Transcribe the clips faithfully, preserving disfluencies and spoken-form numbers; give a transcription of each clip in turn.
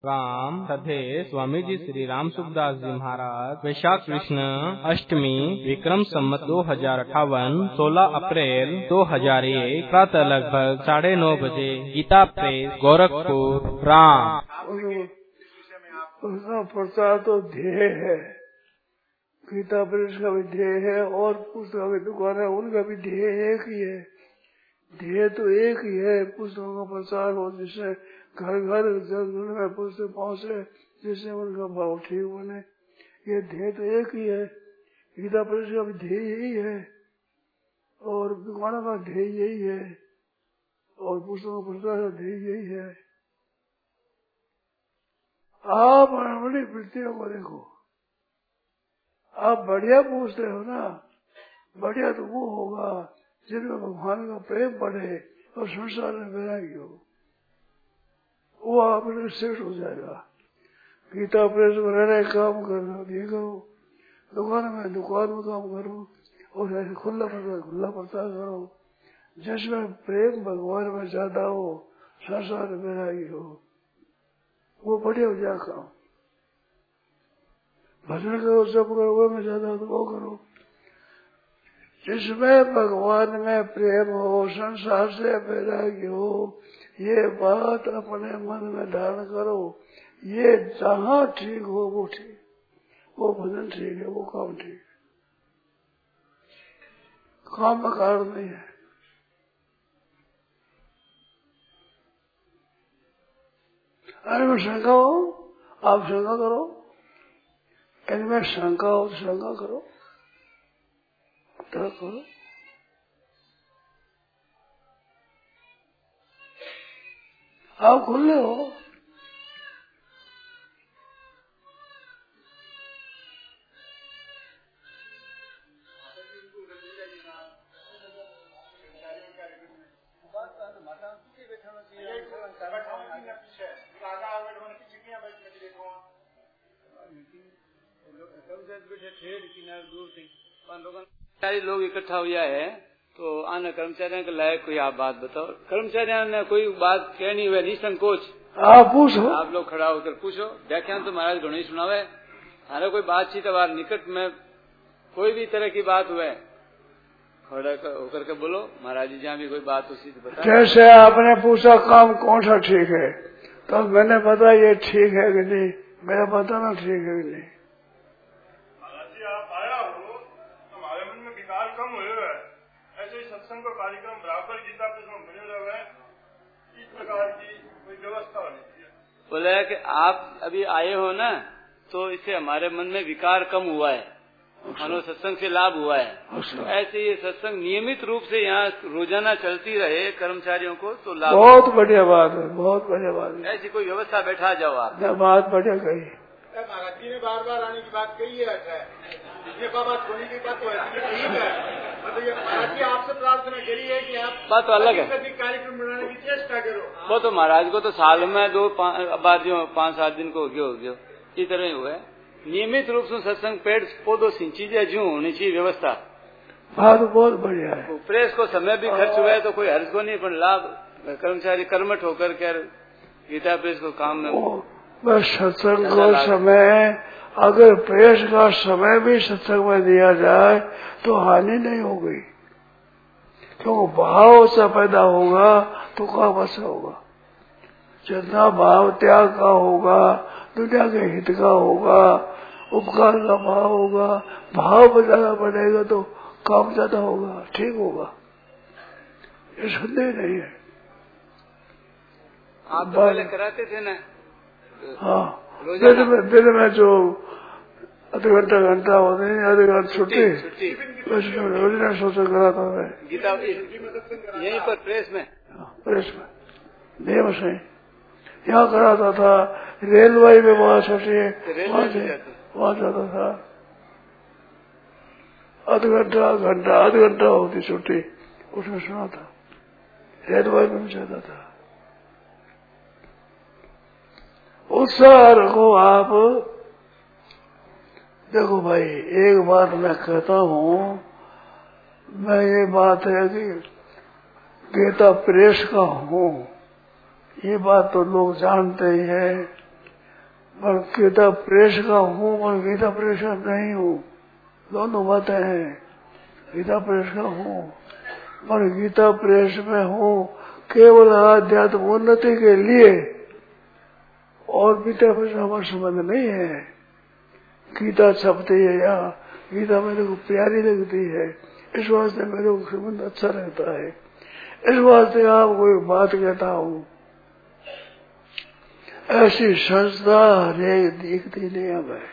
राम तथे स्वामी जी श्री राम सुखदास जी महाराज वैशाख कृष्ण अष्टमी विक्रम संवत दो हजार अठावन सोलह अप्रैल दो हजार एक प्रातः लगभग साढ़े नौ बजे गीता प्रेस गोरखपुर राम। उसका प्रचार तो ध्येय है, गीता प्रेस का भी ध्येय है और पुस्तकों की दुकान है उनका भी ध्येय एक ही है। ध्येय तो एक ही है, पुस्तकों का प्रचार हो जिससे घर घर जन जन में पुस्तक पहुँचे, जिससे उनका भाव ठीक बने। ये ध्येय तो एक ही है, गीता प्रेस का भी ध्येय यही है और दुकानों का ध्येय यही है और पुस्तकों का प्रचार का ध्येय यही है। आप बड़ी वृत्तियों को देखो, आप बढ़िया पूछते हो ना, बढ़िया तो वो होगा जिनमें भगवान का प्रेम बढ़े और संसार में वैराग्य हो, वो आपने श्रेष्ठ हो जाएगा। गीता प्रेस में रहने काम करना ये करो, दुकान में दुकान में काम करो और ऐसे खुला प्रचार खुला प्रचार करो जिसमें प्रेम भगवान में ज्यादा हो, संसार में वैराग्य हो, वो बढ़िया हो जाए काम। भजन करो जब करो वो में ज्यादा तो वो करो जिसमें भगवान में प्रेम हो, संसार से वैराग्य हो। ये बात अपने मन में धारण करो, ये जहाँ ठीक हो वो ठीक, वो भजन ठीक है, वो काम ठीक है, काम का कारण नहीं है। अरे में शंका हो आप शंका करो, इनमें शंका हो तो शंका करो, तो करो। आप खुले हो, सारे लोग इकट्ठा हुआ है तो आना कर्मचारियों के लायक कोई आप बात बताओ। कर्मचारियों ने कोई बात कहनी हुई निसंकोच आप पूछो, आप लोग खड़ा होकर पूछो। व्याख्यान तो महाराज घणो ही सुनावे, हमारे कोई बातचीत बार निकट में कोई भी तरह की बात हुए खड़ा होकर के बोलो, महाराज जी जहाँ भी कोई बात उसी से बताओ। जैसे आपने पूछा काम कौन सा ठीक है तो मैंने पता ये ठीक है कि नहीं, मेरा बताना ठीक है कि नहीं। कम हुए है ऐसे ही सत्संग का कार्यक्रम बराबर गीता प्रेस में बने रहे, इस प्रकार की कोई व्यवस्था होनी चाहिए। बोला कि आप अभी आए हो ना तो इससे हमारे मन में विकार कम हुआ है, मानो सत्संग से लाभ हुआ है। ऐसे ये सत्संग नियमित रूप से यहाँ रोजाना चलती रहे कर्मचारियों को तो लाभ। बहुत बढ़िया बात है, बहुत बढ़िया बात है। ऐसी कोई व्यवस्था बैठा जाओ आप, बात बढ़िया कही। महाराज जी ने बार बार आने की बात कही है, इसमें बात होने की बात तो है, मतलब ये महाराज जी आपसे प्रार्थना करी है कि आप बात तो अलग है, कार्यक्रम बनाने की चेष्टा करो। वो तो महाराज को तो साल में दो बार जो पाँच सात दिन को हो गयो हो गयो इस तरह ही हुआ है। नियमित रूप से सत्संग पेड़ पौधों सी चीजें जो होनी चाहिए व्यवस्था। हाँ तो बहुत बढ़िया है। प्रेस को समय भी खर्च हुआ है तो कोई हर्ज को नहीं, पर लाभ कर्मचारी कर्मठ होकर के गीता प्रेस को काम में बस सत्संग को समय, अगर प्रेस का समय भी सत्संग में दिया जाए तो हानि नहीं होगी, क्योंकि भाव से पैदा होगा तो काम अच्छा होगा। जितना भाव त्याग का होगा, दुनिया के हित का होगा, उपकार का भाव होगा, भाव ज्यादा बढ़ेगा तो काम ज्यादा होगा, ठीक होगा, ये संदेह नहीं है। आप तो पहले कराते थे ना? हाँ, दिन में दिन में जो आधे घंटा घंटा होते हैं, आधे घंटा छुट्टी रोजाना सोचा कराता है गीता यहीं पर प्रेस में, प्रेस में देव से यहाँ कराता था, रेलवे में वहाँ सोचिए वहाँ जाता था, आध घंटा घंटा आध घंटा होती छुट्टी, उसमें सुना था, रेलवे में जाता था। उत्साह रखो आप। देखो भाई एक बात मैं कहता हूँ, मैं ये बात है कि गीता प्रेस का हूँ, ये बात तो लोग जानते ही है, पर गीता प्रेस का हूँ और गीता प्रेस का नहीं हूँ, दोनों बातें हैं। गीता प्रेस का हूँ और गीता प्रेस में हूँ केवल आध्यात्म उन्नति के लिए, और गीता प्रेस हमारा संबंध नहीं है। गीता छपती है या गीता मेरे को प्यारी लगती है, इस वास्ते मेरे को संबंध अच्छा लगता है। इस वास्ते आपको एक बात कहता हूँ, ऐसी संस्था हरेक दिखती नहीं हमें।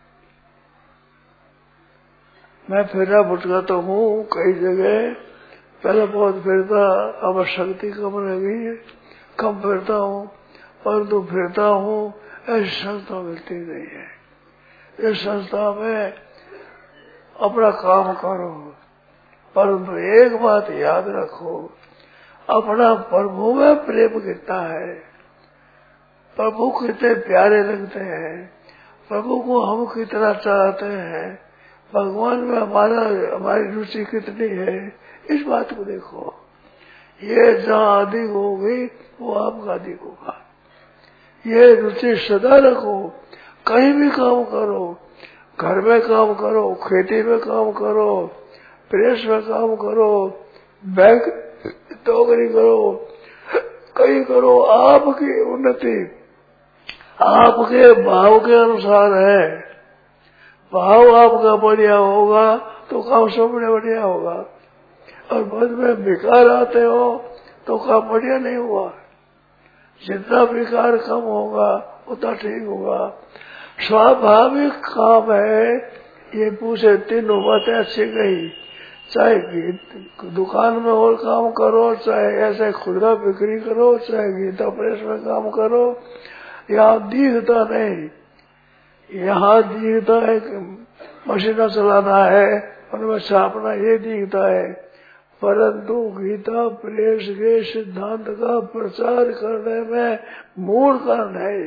मैं फिरा भटका तो हूँ कई जगह, पहले बहुत फिरता, अब शक्ति कम रह गई है, कम फिरता हूँ, परंतु फिरता हूँ ऐसी संस्था मिलती नहीं है। इस संस्था में अपना काम करो, परंतु एक बात याद रखो, अपना प्रभु में प्रेम कितना है, प्रभु कितने प्यारे लगते हैं, प्रभु को हम कितना चाहते हैं, भगवान में हमारा हमारी रुचि कितनी है, इस बात को देखो। ये जहाँ अधिक होगी वो आपका अधिक होगा। ये रुचि सदा रखो, कहीं भी काम करो, घर में काम करो, खेती में काम करो, प्रेस में काम करो, बैंक नौकरी करो, कहीं करो, आपकी उन्नति आपके भाव के अनुसार है। भाव आपका बढ़िया होगा तो काम सब बढ़िया होगा, और बाद में विकार आते हो तो काम बढ़िया नहीं हुआ। जितना विकार कम होगा उतना ठीक होगा। स्वाभाविक काम है, ये पूछे तीनों बातें अच्छी गई, चाहे दुकान में और काम करो, चाहे ऐसे खुदरा बिक्री करो, चाहे गीता प्रेस में काम करो, यहाँ दिखता नहीं। यहाँ दिखता है मशीना चलाना है, उनमें छापना, ये दिखता है, परंतु गीता प्रेस के सिद्धांत का प्रचार करने में मूल कारण है,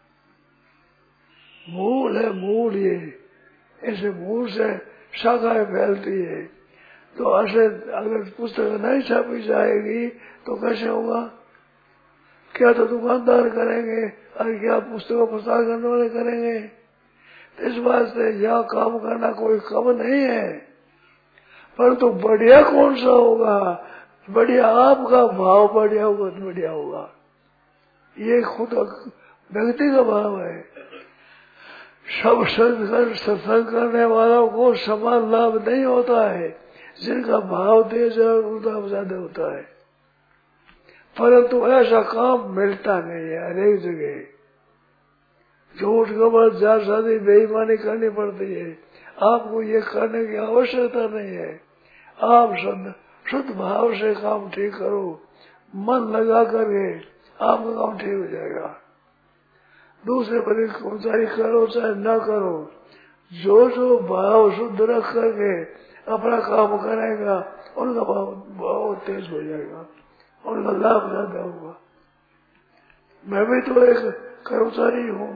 मूल है मूल। ये ऐसे मूल से शाखाएं फैलती है। तो ऐसे अगर पुस्तक नहीं छापी जाएगी तो कैसे होगा? क्या तो दुकानदार करेंगे और क्या पुस्तकों प्रसार करने वाले करेंगे? तो इस वास्ते यह काम करना कोई कम नहीं है, परंतु तो बढ़िया कौन सा होगा? बढ़िया आपका भाव बढ़िया होगा तो बढ़िया होगा। ये खुद व्यक्ति का भाव है। सब सत्संग करने वालों को समान लाभ नहीं होता है, जिनका भाव तेज है उनका ज्यादा होता है, परंतु ऐसा काम मिलता नहीं है हर एक जगह। झूठ खबर जार शादी बेईमानी करनी पड़ती है, आपको ये करने की आवश्यकता नहीं है। आप शुद्ध शुद्ध भाव से काम ठीक करो, मन लगा करके आपका काम ठीक हो जाएगा। दूसरे पर कर्मचारी करो चाहे न करो, जो जो भाव शुद्ध रख करके अपना काम करेगा उनका भाव बहुत तेज हो जाएगा, उनका लाभ ज्यादा होगा। मैं भी तो एक कर्मचारी हूँ,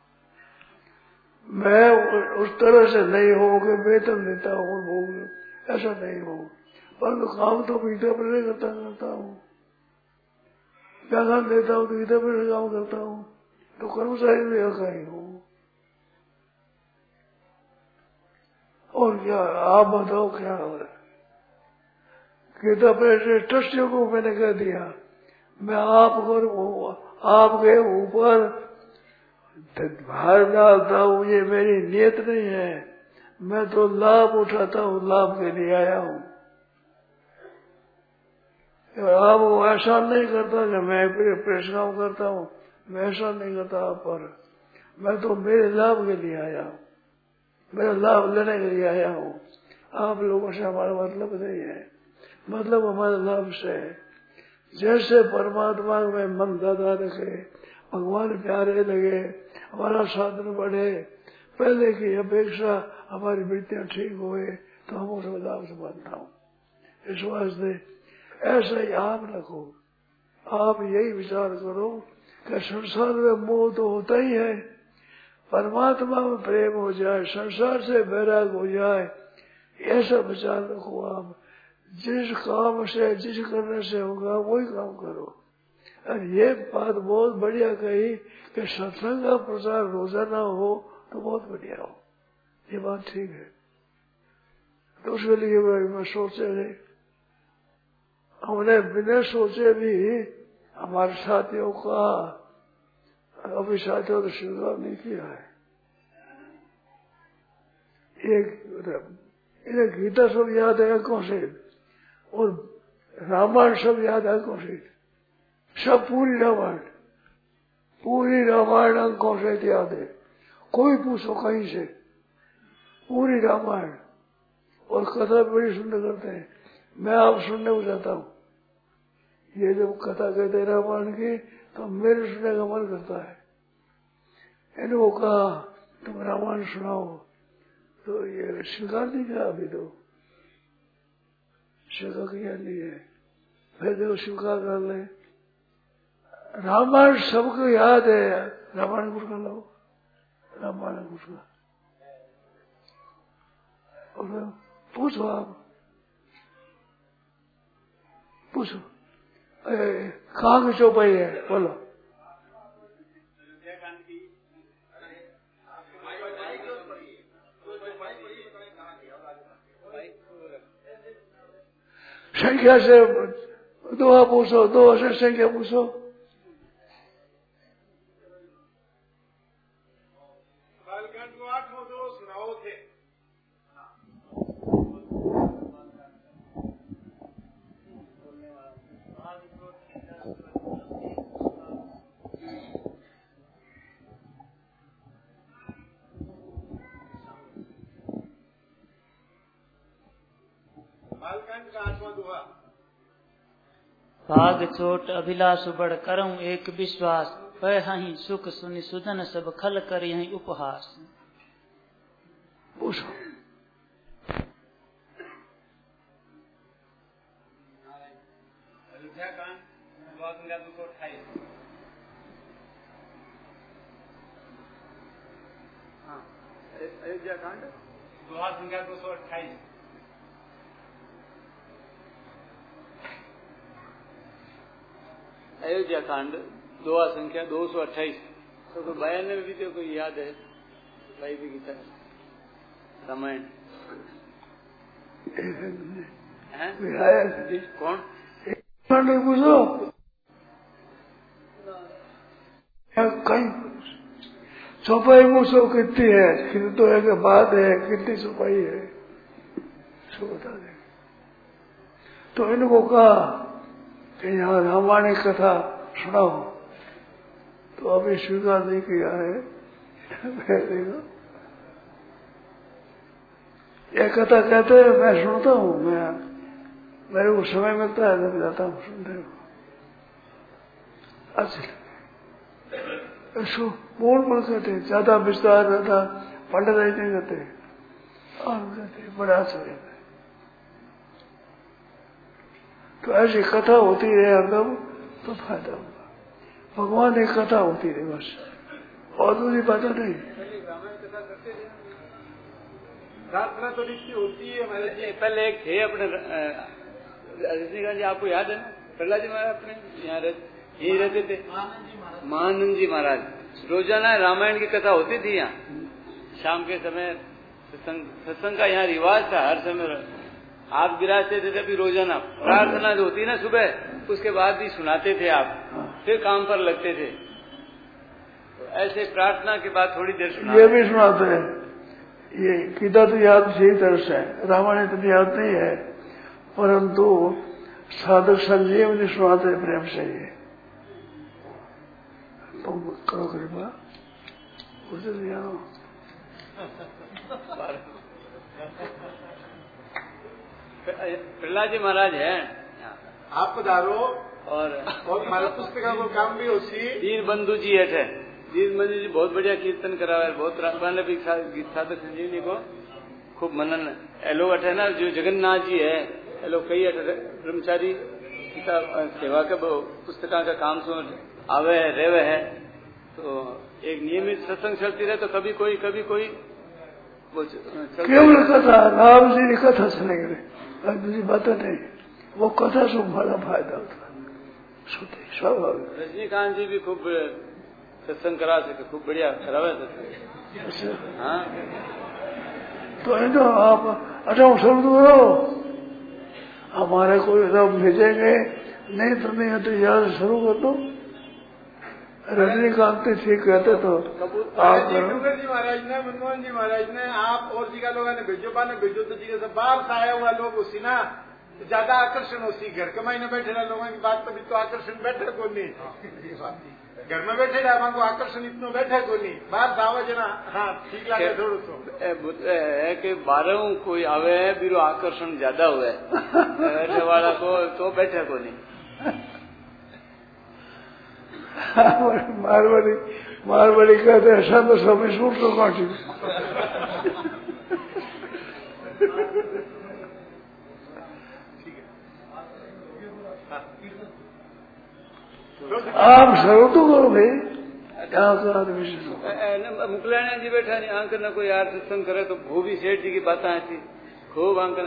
मैं उस तरह से नहीं हूँ कि वेतन देता हूँ, ऐसा नहीं हूँ, परंतु काम तो गीता पर करता करता हूँ, ज्ञान देता हूँ तो गीता पर काम करता हूँ, तो कर्मचारी भी ऐसा ही हूँ। और क्या आप बताओ क्या हो रहा है? गीता पर ट्रस्टियों को मैंने कह दिया, मैं आप करूँ, आपके ऊपर भार डालता हूँ, ये मेरी नियत नहीं है। मैं तो लाभ उठाता हूँ, लाभ के लिए आया हूँ। आप वो ऐसा नहीं करता कि मैं प्रेस काम करता हूँ, मैं ऐसा नहीं करता आप पर। मैं तो मेरे लाभ के लिए आया हूँ, मेरा लाभ लेने के लिए आया हूँ। आप लोगों से हमारा मतलब नहीं है, मतलब हमारे लाभ से है। जैसे परमात्मा में मन ज्यादा रखे, भगवान प्यारे लगे, हमारा साधन बढ़े, पहले की अपेक्षा हमारी वृत्तियां ठीक हुए तो हम उसमें लाभ से मानता हूँ। इस वास्ते ऐसा ही आप रखो, आप यही विचार करो कि संसार में मोह तो होता ही है, परमात्मा में प्रेम हो जाए, संसार से वैराग हो जाए, ऐसा विचार रखो। आप जिस काम से जिस करने से होगा वही काम करो। और ये बात बहुत बढ़िया कही कि सत्संग का प्रचार रोजाना हो तो बहुत बढ़िया हो, ये बात ठीक है। तो उसके लिए मैं सोचे रहे, हमने बिना सोचे भी हमारे साथियों का अभी साथियों ने स्वीकार नहीं किया है। एक इन्हें गीता सब याद है आंखों से और रामायण सब याद है आंखों से, सब पूरी रामायण पूरी रामायण आंखों से याद है। कोई पूछो कहीं से, पूरी रामायण और कथा बड़ी सुंदर करते हैं। मैं आप सुनने को जाता हूँ, ये जब कथा कहते हैं रामायण की तो मेरे सुनने का मन करता है। इनको कहा तुम रामायण सुनाओ तो ये स्वीकार नहीं किया, अभी तो स्वीकार किया नहीं है, फिर देखो स्वीकार कर ले। रामायण सबको याद है, रामायण कुछ कर लो, रामायण कुछ कर और पूछो, आप पूछो कहाँ की चौपाई है, बोलो। संख्या से दो पूछो, दो से संख्या पूछो। बालकांड को आठ नौ दो सुनाओ थे। बालकांड का आठवां दुआ। भाग चोट अभिलाष बढ़ करऊं एक विश्वास, पही सुख सुनि सुधन सब खल कर यही उपहास। पूछो। अयोध्या कांड दुआ संख्या दो सौ अट्ठाईस। हाँ, अयोध्या कांड दुआ संख्या दो सौ अट्ठाईस। अयोध्या कांड दुआ संख्या दो सौ अट्ठाईस। तो कोई बयान में भी तो कोई याद है, भाई भी गीता रामायण कौन पूछो कहीं चौपाई पूछो कितनी है, कितनी तो है कि बात है, कितनी चौपाई है सो बता दे। तो इनको कहा कि यहाँ रामायण कथा सुनाओ, तो अभी स्वीकार नहीं किया है। देखो ये कथा कहते हैं, मैं सुनता हूँ, मैं मेरे को समय मिलता है जब जाता हूँ सुनते हो। अच्छा इसको बोल बोल कहते, ज्यादा विस्तार रहता पंडित नहीं कहते, और कहते बड़ा आश्चर्य है। तो ऐसी कथा होती रहे हरदम तो फायदा होगा। भगवान की कथा होती रहे बस, और दूसरी बातें नहीं। रामायण कथा करते थे, प्रार्थना तो नित्य होती है हमारे जी। पहले एक थे अपने रजनीकांत जी, आपको याद है ना, प्रहलाद जी महाराज अपने यहाँ यही रहते थे, महानंद जी महाराज। रोजाना रामायण की कथा होती थी यहाँ, शाम के समय सत्संग का यहाँ रिवाज था, हर समय आप गिराते थे तभी रोजाना प्रार्थना जो होती ना सुबह, उसके बाद भी सुनाते थे आप, फिर काम पर लगते थे। तो ऐसे प्रार्थना के बाद थोड़ी देर सुना ये भी सुनाते हैं। ये गीता तो याद सही तरह से है, रामायण तो याद नहीं है, परंतु साधक संजीवनी सुनाते प्रेम से। ये तुम करो कृपा, उसे जाओ। प्रहलाद जी महाराज है आप पधारो, और और हमारा पुस्तका को काम भी होती। दीन बंधु जी है, दीन बंधु जी बहुत बढ़िया कीर्तन करा है, बहुत रामायण भी साधक संजीवनी को खूब मनन। एलो अठे ना जो जगन्नाथ जी है, एलो कई अठे ब्रह्मचारी सेवा के पुस्तका का काम सुन आवे है, रेवे है। तो एक नियमित सत्संग चलती रहे तो कभी कोई कभी कोई केवल कथा, राम जी की कथा सुनेंगे, दूसरी बातें नहीं। वो कथा से बड़ा फायदा होता है, स्वाभाविक। रजनीकांत जी भी खूब सत्संग करा सके, खूब बढ़िया करावे सत्संग। हाँ तो है तो आप अच्छा शुरू करो, हमारे कोई सब भेजेंगे नहीं तो नहीं है तो यार शुरू कर दो। रजनीकांत ठीक कहते तो आप जी महाराज ने, मनमोहन जी महाराज ने, आप और जी का लोगों ने भेजो पा ने भेजो तो जी सब बाहर से आया हुआ लोग उसी ना ज्यादा आकर्षण होती, घर कमाई में बैठे रहा लोगों की बात पर तो आकर्षण बैठे को नहीं, घर में बैठे रहा वहां को आकर्षण इतना बैठे को नहीं, बाहर से आवे जना हाँ ठीक लगे थोड़ा तो है कि बारह कोई आवे बीरो आकर्षण ज्यादा हुआ बैठे वाला को तो बैठे को नहीं। मारवाड़ी मारवाड़ी कहते हैं सब सब सूट तो काटी। आप शुरू तो करो भाई, क्या मुकलाना जी बैठा नहीं आंक न कोई यार सत्संग करे तो वो भी सेठ जी की बातें आती खूब आंक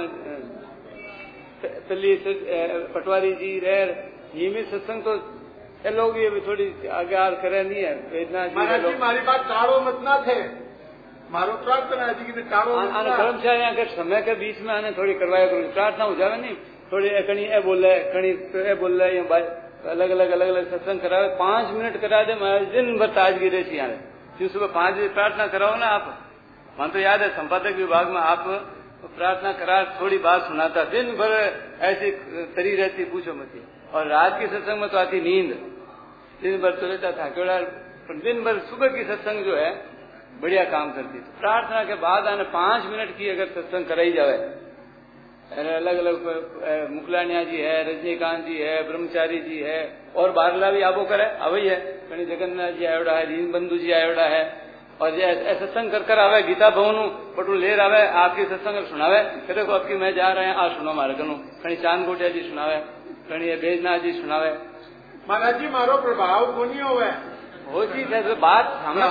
तली पटवारी जी रह नियमित सत्संग तो ये लोग ये भी थोड़ी आगे आर करे नहीं है वेदना जी मारी बात टाड़ो मत ना थे, मारो प्रार्थना है जी की टाड़ो कर्मचारी अगर समय के बीच में आने थोड़ी करवाया करो, प्रार्थना हो जावे नहीं थोड़ी कहीं ए बोल रहे कहीं ए बोल रहे या अलग अलग अलग अलग सत्संग करावे, पांच मिनट करा दे मैं दिन भर ताजगी रहती है। फिर सुबह पांच बजे प्रार्थना कराओ ना आप, मन तो याद है संपादक विभाग में आप प्रार्थना करा थोड़ी बात सुनाता, दिन भर ऐसी तरी रहती पूछो मत। और रात की सत्संग में तो आती नींद, दिन भर तो रहता था केवड़ा, दिन भर सुबह की सत्संग जो है बढ़िया काम करती। तो प्रार्थना के बाद आने पांच मिनट की अगर सत्संग कराई जाए, अलग अलग मुकलानिया जी है, रजनीकांत जी है, ब्रह्मचारी जी है और बारला भी आबो करे अवई है, कहीं जगन्नाथ जी आयोड़ा है, दीन बंधु जी आयोड़ा है और सत्संग कर कर आवे गीता भवन पटू लेर आवे आपकी सत्संग सुनावे, कहते को आपकी मैं जा रहे हैं आज सुनो मारे कनु, कहीं चांद गोटिया जी सुनावे, कहीं बेजनाथ जी सुनावे। महाराज जी मारो प्रभाव को नहीं होवे वो चीज है बात हमें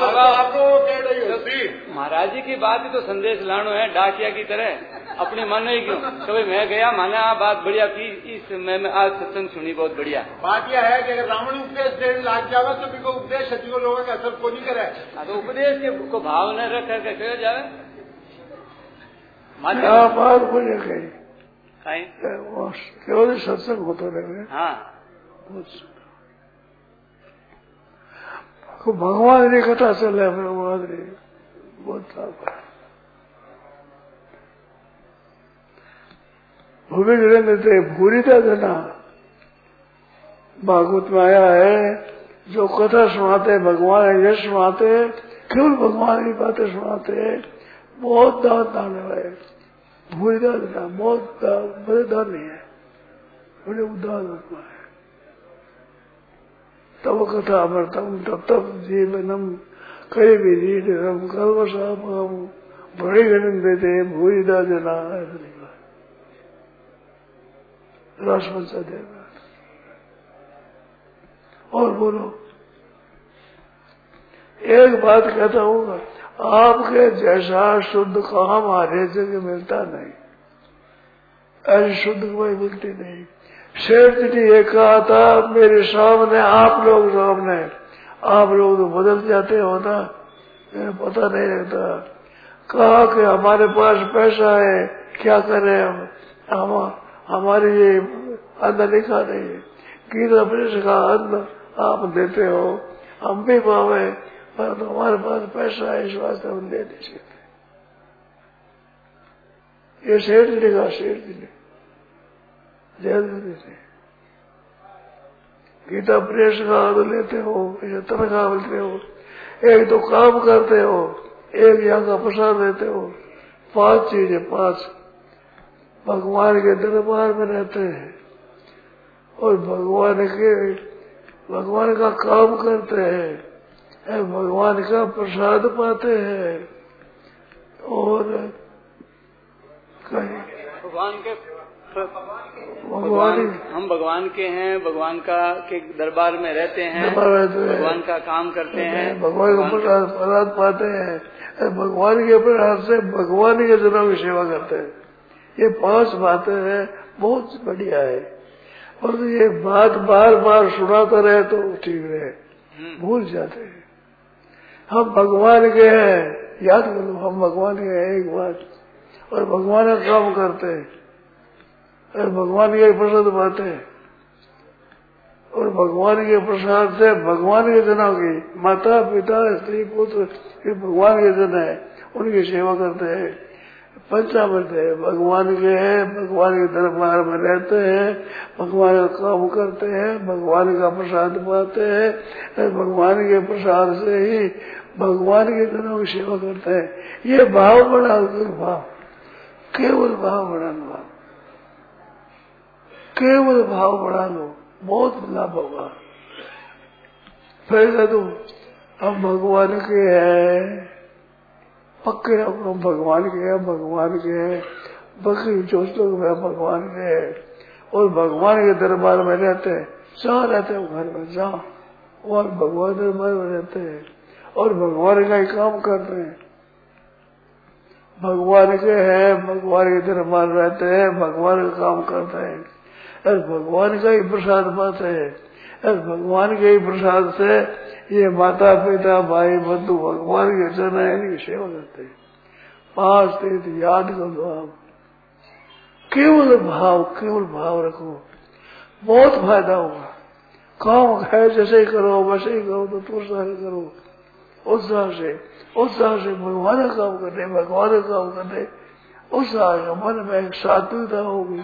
महाराज जी की बात ही तो संदेश लानो है डाकिया की तरह, अपनी मन ही क्यों कभी मैं गया माने आ बात बढ़िया की, इस मैं, मैं आज सत्संग सुनी बहुत बढ़िया। बात यह है कि अगर रावण उपदेश देने लाग जावे तो भी को उपदेश सचिव लोगों का असर को नहीं करे, तो उपदेश के को भाव न रख करके कह जावे बात बोले कहीं कहीं सत्संग होता रहे। हाँ भगवान की कथा चले भगवान बहुत लाभ है। भूमि थे भूरी था जना भागवत में आया है, जो कथा सुनाते भगवान यश सुनाते केवल भगवान की बातें सुनाते बहुत दान दाने वाले भूरी था जना बहुत बड़े दान नहीं है, बड़े उदार है। तब कथा अमृतम तब तब जीवनम कई भी जीवनम कल्पसाम बड़े गणन देते भूरी दा जना राष्ट्रपति देगा। और बोलो एक बात कहता हूँ, आपके जैसा शुद्ध कहाँ हमारे जगह मिलता नहीं, ऐसी शुद्ध कोई मिलती नहीं। शेर जी ये कहा था मेरे सामने, आप लोग सामने, आप लोग तो बदल जाते हो ना, मेरे पता नहीं लगता। कहा कि हमारे पास पैसा है क्या करें हम, हम हमारी ये अन्न लिखा नहीं है, गीता प्रेस का अन्न आप देते हो हम भी पावे, पर तो हमारे पास पैसा है इस वास्ते हम दे नहीं सकते। ये शेर जी का शेर जी ने से गीता प्रेस का आदर लेते हो, तनख्वाह मिलते हो, एक तो काम करते हो, एक यहाँ का प्रसाद देते हो, पांच चीजें पांच भगवान के दरबार में रहते हैं और भगवान के भगवान का काम करते हैं, भगवान का प्रसाद पाते हैं और कहीं भगवान के भगवान हम भगवान के हैं, भगवान का के दरबार में रहते हैं, भगवान का काम करते हैं, भगवान का प्रसाद पाते हैं, भगवान के प्रसाद से भगवान के जनों की सेवा करते हैं। ये पांच बातें हैं, बहुत बढ़िया है। और ये बात बार बार सुनाता रहे तो ठीक रहे, भूल जाते हैं। हम भगवान के हैं, याद करो हम भगवान के हैं एक बात, और भगवान का काम करते हैं और भगवान के प्रसाद पाते हैं, और भगवान के प्रसाद से भगवान के जनों की माता पिता स्त्री पुत्र ये भगवान के जन है, उनकी सेवा करते हैं। पंचामृत है भगवान के हैं, भगवान के दरबार में रहते हैं, भगवान का काम करते हैं, भगवान का प्रसाद पाते हैं, भगवान के प्रसाद से ही भगवान के जनों की सेवा करते हैं। ये भाव बड़ा भाव, केवल भाव बढ़ा लो, केवल भाव बढ़ा लो, बहुत लाभ होगा। फिर तो हम भगवान के हैं, पक्के रखो भगवान के हैं, भगवान के हैं, बकरी सोच लो भगवान के हैं, और भगवान के दरबार में रहते हैं। जहाँ रहते हैं घर में, जहाँ और भगवान दरबार में रहते हैं और भगवान का ही काम करते हैं। भगवान के हैं, भगवान के दरबार रहते हैं, भगवान का काम करते हैं और भगवान का ही प्रसाद पाते हैं। और भगवान के ही प्रसाद से ये माता पिता भाई बंधु भगवान के जन है, इनकी सेवा करते हैं। पांच तीर्थ याद कर दो आप, केवल भाव, केवल भाव रखो, बहुत फायदा होगा। काम है जैसे ही करो वैसे ही करो, तो उत्साह से करो, उत्साह से उत्साह से भगवान का काम करने, भगवान का काम करने उत्साह, मन में एक सात्विकता होगी,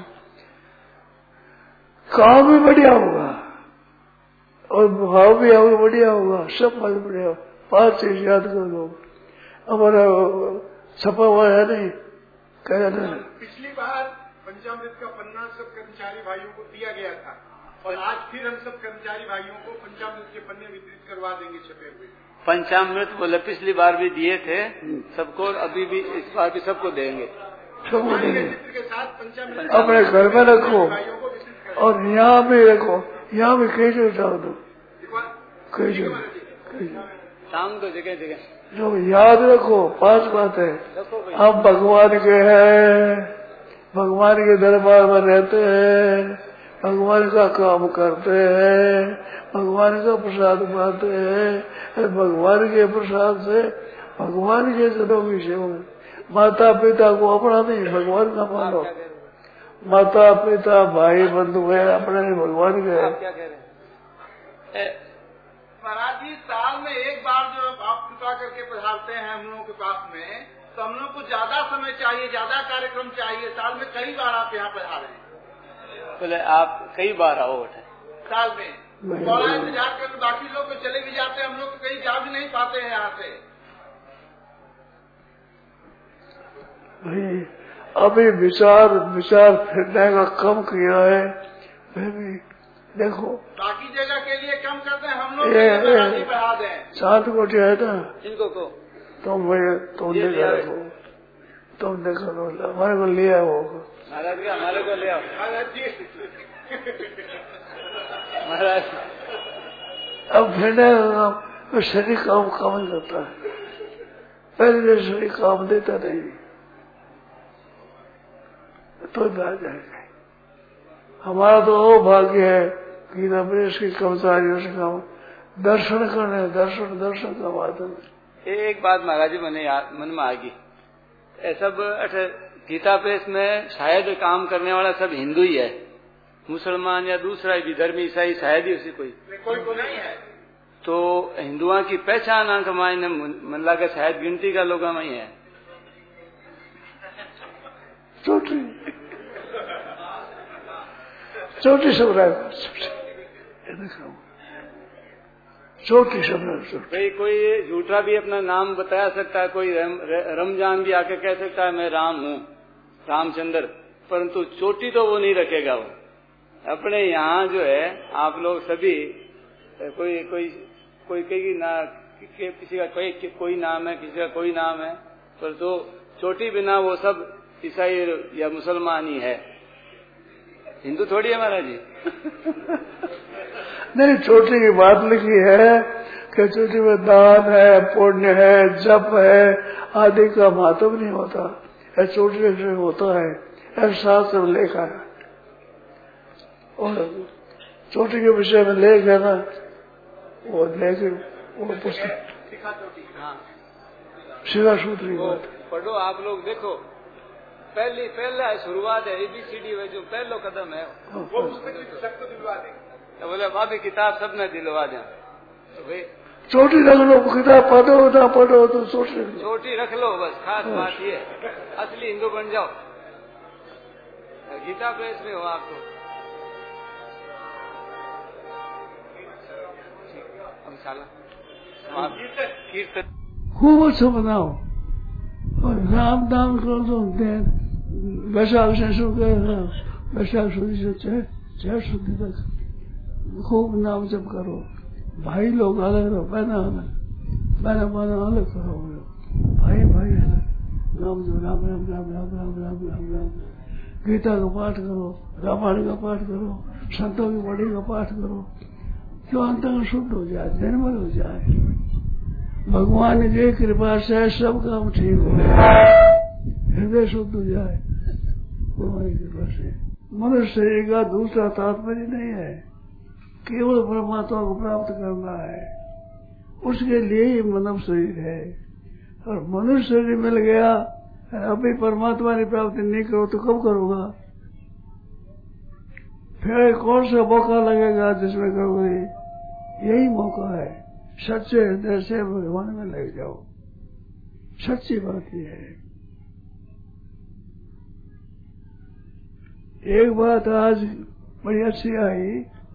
काम भी बढ़िया होगा और भाव भी आगे बढ़िया होगा, सब बात बढ़िया। पांच चीज याद कर दो, हमारा छपा हुआ है नहीं, कह ना पिछली बार पंचामृत का पन्ना सब कर्मचारी भाइयों को दिया गया था और आज फिर हम सब कर्मचारी भाइयों को पंचामृत के पन्ने वितरित करवा देंगे छपे हुए। पंचामृत बोले पिछली बार भी दिए थे सबको, अभी भी इस बार भी सबको देंगे, सबको देंगे। के साथ पंचामृत अपने घर में रखो और यहाँ भी रखो, यहाँ भी कैसे डाल दो, कैसे शाम को जगह जगह जो याद रखो। पांच बातें, हम भगवान के हैं, भगवान के दरबार में रहते हैं, भगवान का काम करते हैं, भगवान का प्रसाद पाते हैं, भगवान के प्रसाद से भगवान के जनों की सेवा। माता पिता को अपना नहीं, भगवान का मानो। माता पिता भाई बंधु है अपने भगवान के हैं। क्या कह रहे हैं? महाराज जी साल में एक बार जो आप कृपा करके पधारते हैं हम लोगों के पास में, तो हम लोग को ज्यादा समय चाहिए, ज्यादा कार्यक्रम चाहिए। साल में कई बार आप यहाँ पधारे हैं। बोले आप कई बार आओ साल में बड़ा इंतजार कर, बाकी लोग तो चले भी जाते हैं, हम लोग कहीं जा भी नहीं पाते हैं यहाँ से। भाई अभी विचार विचार फिरने का कम किया है, फिर भी देखो बाकी जगह के लिए कम करते हैं, हम लोग बढ़ा दें। सात कोटी है ना, इनको को तुम भैया तुम देखा रखो, तुम देखा लो, हमारे को लिया होगा महाराज का, हमारे को ले आओ महाराज जी। महाराज अब फिरने का काम शरीर काम काम ही करता है, पहले शरीर काम देता नहीं, तो आ जाएगा। हमारा तो वो भाग्य है कि नरेश की कर्मचारियों से काम दर्शन करने, दर्शन दर्शन का माध्यम। एक बात महाराज जी मैंने मन में आ गई, सब गीता प्रेस में शायद काम करने वाला सब हिंदू ही है, मुसलमान या दूसरा भी धर्म ईसाई शायद ही उसी कोई कोई को नहीं है। तो हिंदुओं की पहचान आंख मायने मन लगा शायद गिनती का लोग में ही है। छोटी छोटी सब छोटी सब भाई कोई झूठा भी अपना नाम बता सकता है, कोई रम, रमजान भी आके कह सकता है मैं राम हूँ, रामचंद्र, परंतु चोटी तो वो नहीं रखेगा। वो अपने यहाँ जो है आप लोग सभी कोई कोई कोई कहीं ना किसी का कोई कोई नाम है, किसी का कोई नाम है, पर तो चोटी बिना वो सब ईसाई या मुसलमान ही है, हिंदू थोड़ी है महाराज जी। नहीं, चोटी की बात लिखी है कि चोटी में दान है, पुण्य है, जप है आदि का महत्व नहीं होता, चोटी से होता है, ऐसा सब लिखा है। और चोटी के विषय में लेख है ना, वो लेख वो पुस्तक शिखा सूत्री पढ़ो आप लोग, देखो पहली पहला शुरुआत है, एबीसीडी में जो पहलो कदम है वो पुस्तक सबको दिलवा देंगे। तो बोले भाभी किताब सब में दिलवा दें, तो भाई चोटी रख लो, किताब पढ़ो ना पढ़ो तो चोटी चोटी रख लो, बस खास बात ये असली हिंदू बन जाओ। गीता प्रेस में हो आप तो कीर्तन खूब अच्छा बनाओ और राम नाम करो तो वैशाख से शुरू कर वैशाख शुद्धि से छह शुद्धि तक खूब नाम जप करो। भाई लोग अलग रहो, बहना अलग, बहना बहना अलग करो, भाई भाई अलग। नाम जो राम राम राम राम राम राम राम राम गीता का पाठ करो, रामायण का पाठ करो, संतों की बड़ी का पाठ करो, जो अंतर शुद्ध हो जाए, निर्मल हो जाए। भगवान की कृपा से सब काम ठीक हो जाए, हृदय शुद्ध हो जाए भगवान की कृपा से। मनुष्य शरीर का दूसरा तात्पर्य नहीं है, केवल परमात्मा को प्राप्त करना है, उसके लिए ही मानव शरीर है। और मनुष्य शरीर मिल गया, अभी परमात्मा की प्राप्ति नहीं करो तो कब करोगा? फिर कौन सा मौका लगेगा जिसमें करोगे? यही मौका है, सच्चे हृदय से भगवान में लग जाओ। सच्ची बात यह है। एक बात आज बड़ी अच्छी आई,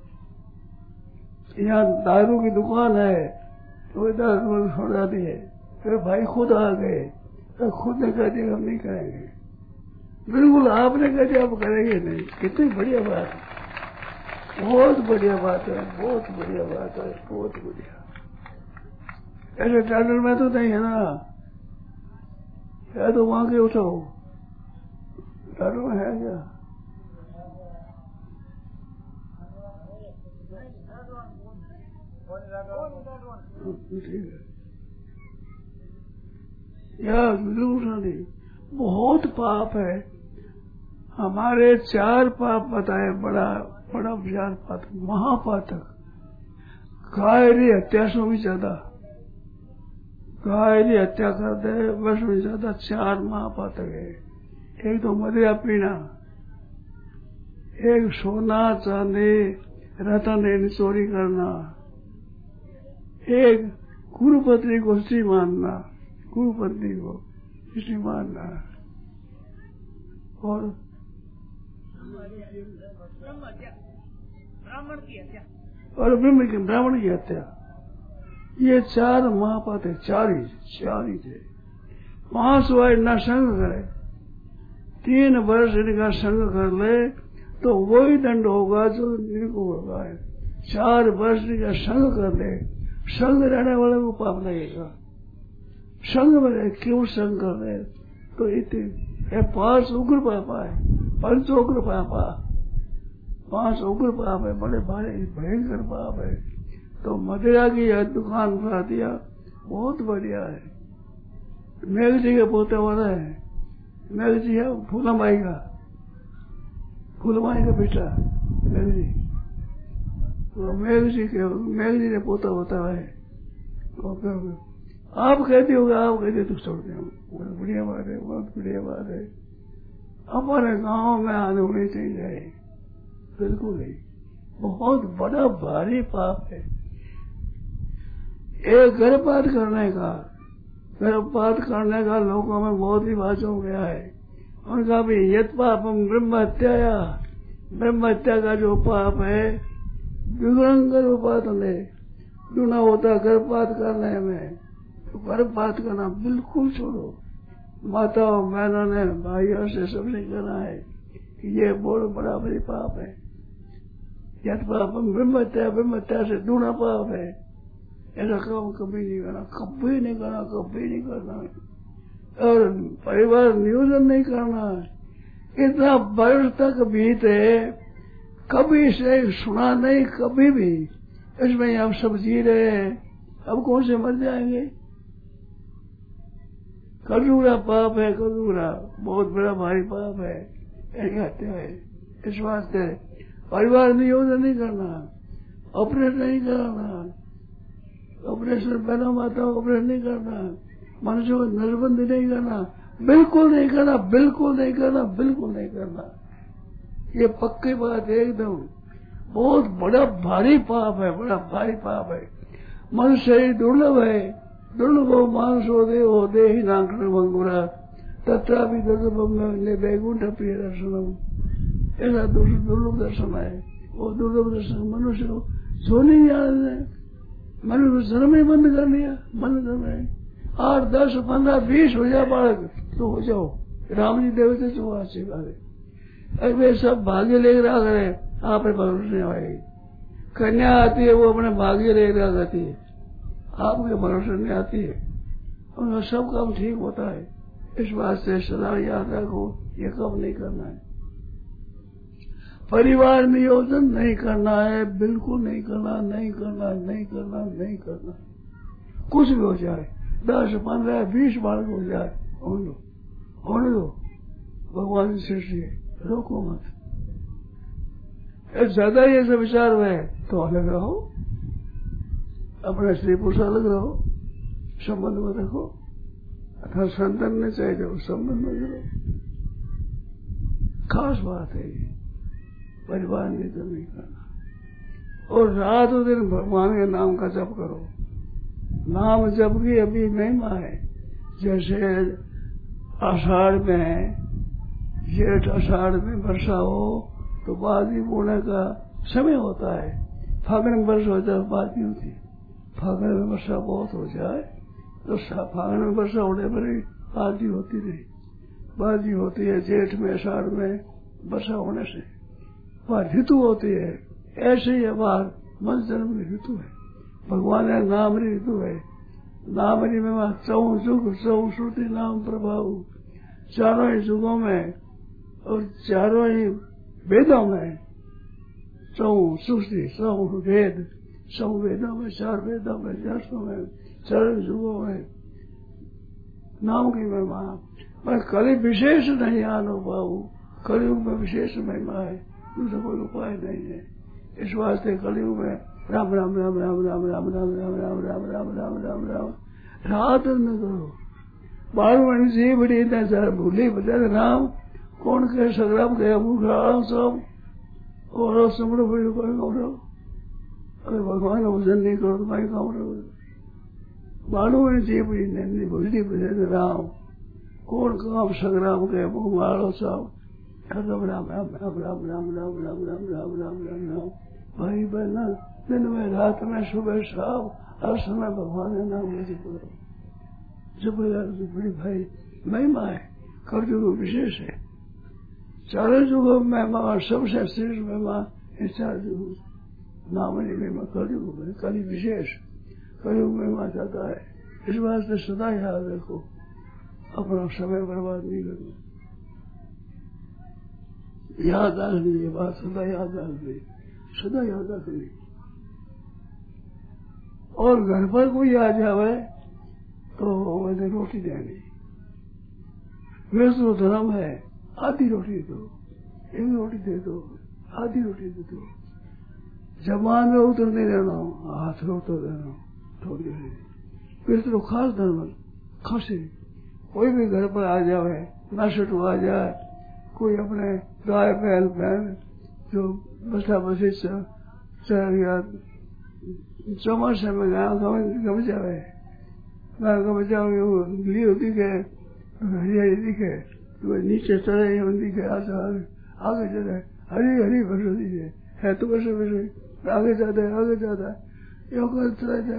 यहाँ दारू की दुकान है तो दारू छोड़ जाती है, फिर भाई खुद आ गए तो खुद ने कह दिया हम नहीं करेंगे, बिल्कुल आपने कह दिया आप करेंगे नहीं। कितनी बढ़िया बात है, बहुत बढ़िया बात है, बहुत बढ़िया बात है, बहुत बढ़िया। ऐसे टाइटल में तो नहीं है ना, या तो वहां के उठाओ, टाइटल में है क्या? ठीक है, या बिल्कुल नहीं। बहुत पाप है हमारे, चार पाप बताए, बड़ा बड़ा विचार पाप, महापातक। गायरी हत्या से भी ज्यादा, गायरी हत्या कर दे बस भी ज्यादा, चार महापातक है। एक तो मदिरा पीना, एक सोना चांदी रतन चोरी करना, एक गुरुपत्नी को स्त्री मानना, गुरुपत्नी को स्त्री मानना, और ब्राह्मण की हत्या, और ब्रह्म की ब्राह्मण की हत्या। ये चार महापात है, चार ही चार ही थे। महासुवाई न संग करे, तीन वर्ष इनका संग कर ले तो वही दंड होगा जो इनको होगा है। चार वर्ष इनका संग कर ले, संग रहने वाले को पाप लगेगा। संग में क्यों संग कर रहे तो इतने पांच उग्र पापा है, पंच उग्र पापा, पांच उग्र पाप है, बड़े भारी भयंकर पाप है। तो मदिरा की यह दुकान बना दिया, बहुत बढ़िया है। मेघ जी के पोते वाला है, मेघ जी है फूलमाई का, फूलमाई का बेटा मेघ जी, तो मेघ जी के मेघ जी ने पोता होता है। आप कहते होगा, आप कहते तो छोड़ते हो, बहुत बढ़िया बात है, बहुत बढ़िया बात है। हमारे गांव में आने होनी चाहिए, बिल्कुल नहीं। बहुत बड़ा भारी पाप है एक गर्भपात करने का। गर्भपात करने का लोगों में बहुत ही बात हो गया है। उनका भी यत पापम ब्रह्म हत्या, ब्रह्म हत्या का जो पाप है विग्रह गर्भपात में गुना होता गर्भपात करने में, तो गर्भपात करना बिल्कुल छोड़ो। माताओं बहनों ने भाइयों से सबने कहना है कि ये बहुत बड़ा बड़ी पाप है। यत पापम ब्रह्म हत्या, ब्रह्म हत्या से दूना पाप है। ऐसा काम कभी नहीं करना, कभी नहीं करना, कभी नहीं करना। और परिवार नियोजन नहीं करना। इतना वर्ष तक बीते, कभी से सुना नहीं, कभी भी। इसमें हम सब जी रहे हैं, अब कौन से मर जाएंगे। कटूरा पाप है, कटूरा बहुत बड़ा भारी पाप है, ऐसी हत्या है। इस वास्ते परिवार नियोजन नहीं करना, ऑपरेशन नहीं करना, ऑपरेशन पहला माता ऑपरेशन नहीं करना, मनुष्यों को नजरबंदी नहीं करना, बिल्कुल नहीं करना, बिल्कुल नहीं करना, बिल्कुल नहीं करना। ये पक्की बात है एकदम। बहुत बड़ा भारी पाप है, बड़ा भारी पाप है। मनुष्य शरीर दुर्लभ है, दुर्लभ हो मानसो देहो देहि नांकन भंगुरा तथा भी दुर्लभ में वैकुंठ प्रिय दर्शनम। ऐसा दुर्लभ दर्शन है। वो दुर्लभ दर्शन मनुष्य को सो नहीं जाने, मनुष्य को शर्म ही बंद कर लिया, बंद कर रहे। आठ दस पंद्रह बीस हो जाए बालक तो हो जाओ, राम जी देवते तो अच्छी बात है। अरे सब भाग्य लेकर आ गए, आप भरोसे नहीं आएगी। कन्या आती है वो अपने भाग्य लेकर आ जाती है, आपके भरोसे नहीं आती है। उनका सब काम ठीक होता है। इस बात से सदा याद रखो, ये कब नहीं करना है। परिवार नियोजन नहीं करना है, बिल्कुल नहीं करना, नहीं करना, नहीं करना, नहीं करना। कुछ भी हो जाए, दस पंद्रह बीस बालक हो जाए, होने दो, होने दो। भगवान की सृष्टि है, रोको मत। ज्यादा ये सब विचार में तो अलग रहो, अपने स्त्री पुरुष अलग रहो, संबंध में रखो। अर्थात संतान ने चाहिए जो संबंध में करो। खास बात है ये, परिवार नियोजन नहीं करना। और रात दिन भगवान के नाम का जप करो। नाम जप की अभी महिमा है। जैसे आषाढ़ में, जेठ आषाढ़ में वर्षा हो तो बादी बोने का समय होता है। फागुन में वर्षा हो जाए बादी होती है। फागुन में वर्षा बहुत हो जाए तो फागुन में वर्षा होने पर ही बादी होती नहीं, बादी होती है जेठ में आषाढ़ में वर्षा होने से। वह ऋतु होती है। ऐसे ही बार मन जन्म की ऋतु है। भगवान है नाम ऋतु है। नाम री में चौ जुग चौ श्रुति नाम प्रभाव, चारों ही युगों में और चारों ही वेदों में, चौ श्रुति चौ वेद, सौ वेदों में, चार वेदों में, शास्त्रों में, चारों युगों में नाम की महिमा। मैं कली विशेष नहीं अनुभव, कलयुग में विशेष महिमा है, दूसरा कोई उपाय नहीं है। इस वास्ते कलयुग में राम राम राम राम राम राम राम राम राम राम राम राम राम राम रात न करो। बारह जी बड़ी सर भूली बता राम कौन कहे संग्राम गया मुख सब और समझो बड़ी कोई कमरो। अगर भगवान का भजन नहीं करो तो भाई कमरो। बारह जी बड़ी नंदी भूली बता राम कौन काम संग्राम गया मुख मारो सब राम राम राम राम राम राम राम राम राम राम राम राम राम राम। भाई बहना दिन में रात में सुबह शाम हर समय भगवान का नाम लेते करो। जब बड़ी भाई महिमा है, कलयुग विशेष है। चारों युगों में महिमा सबसे श्रेष्ठ महिमा इन चार युग नाम नहीं महिमा कलयुग में, कली विशेष कलयुग महिमा जाता है। इस बात से सदा याद रखो, अपना समय बर्बाद नहीं करना। याद रखनी ये बात, सदा याद रखनी, सदा याद रखनी। और घर पर कोई आ जावे तो मैंने रोटी देनी। वैसे तो धर्म है, आधी रोटी दो, एक रोटी दे दो, आधी रोटी दे दो। जबान में उतर नहीं देना, हाथ में उतर देना थोड़ी देर। वैसे तो खास धर्म खासी कोई भी घर पर आ जावे, नशट आ जाए, कोई अपने गाय बैल बैल जो बसा बसी चल गया चौमासे में गया गम जावे गम जावे वो लियो दिखे हरियाली दिखे तो नीचे चढ़े दिखे आगे आगे चले हरी हरी बसो दिखे है तो बसो बसो आगे जाता है आगे जाता है यो करते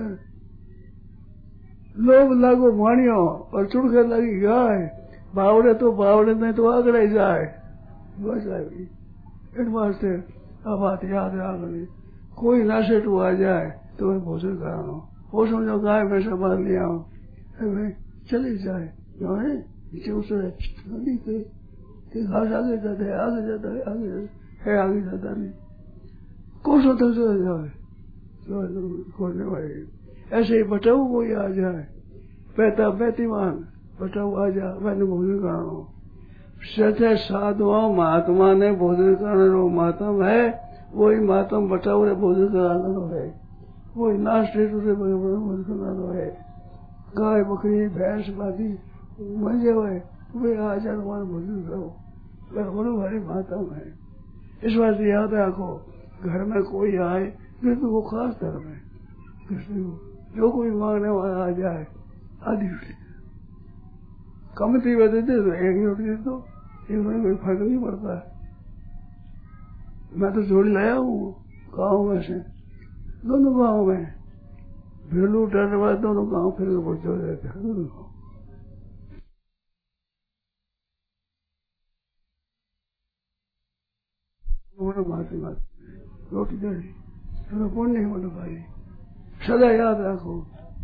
लोग लागो मानियो और चुड़के लगी गाय बावड़े तो बावड़े में तो आगड़े जाए बस आई। इन वास्ते अब बात याद रखनी। कोई नशे टू आ जाए तो मैं भोजन कराना, वो समझो गाय पैसा बांध लिया चले जाए जो है नीचे उसे नदी के घास आगे जाता है आगे जाता है आगे है आगे जाता नहीं कोसों तक चले जाए खोलने वाले। ऐसे ही बचाऊ कोई आ जाए पैता पैतीमान बचाऊ आ जाए मैंने भोजन कराना। सत्य साधुओं महात्मा ने भोजन करने महात्मा है वही मातम बचाओ रे भोजन कराना है, वही नाश्ते टूटे भोजन कराना है। गाय बकरी भैंस बाकी मजे हुए वे आज हमारे भोजन करो, बड़े भारी माता है। इस बात याद रखो, घर में कोई आए कृष्ण को खास धर्म है, कृष्ण को जो कोई मांगने वाला आ जाए आधी रोटी कम थी वजह दे दो, एक ही रोटी दे दो, एक रोटी कोई फर्क नहीं पड़ता है। मैं तो जोड़ी लाया हूँ गाँव में से, दोनों गाँव में भेलू डरने वाले दोनों गाँव फिर जोड़ रहते हैं दोनों गाँव। मारती मारती रोटी दे दी, पुण्य नहीं बोलो भाई, सदा याद रखो।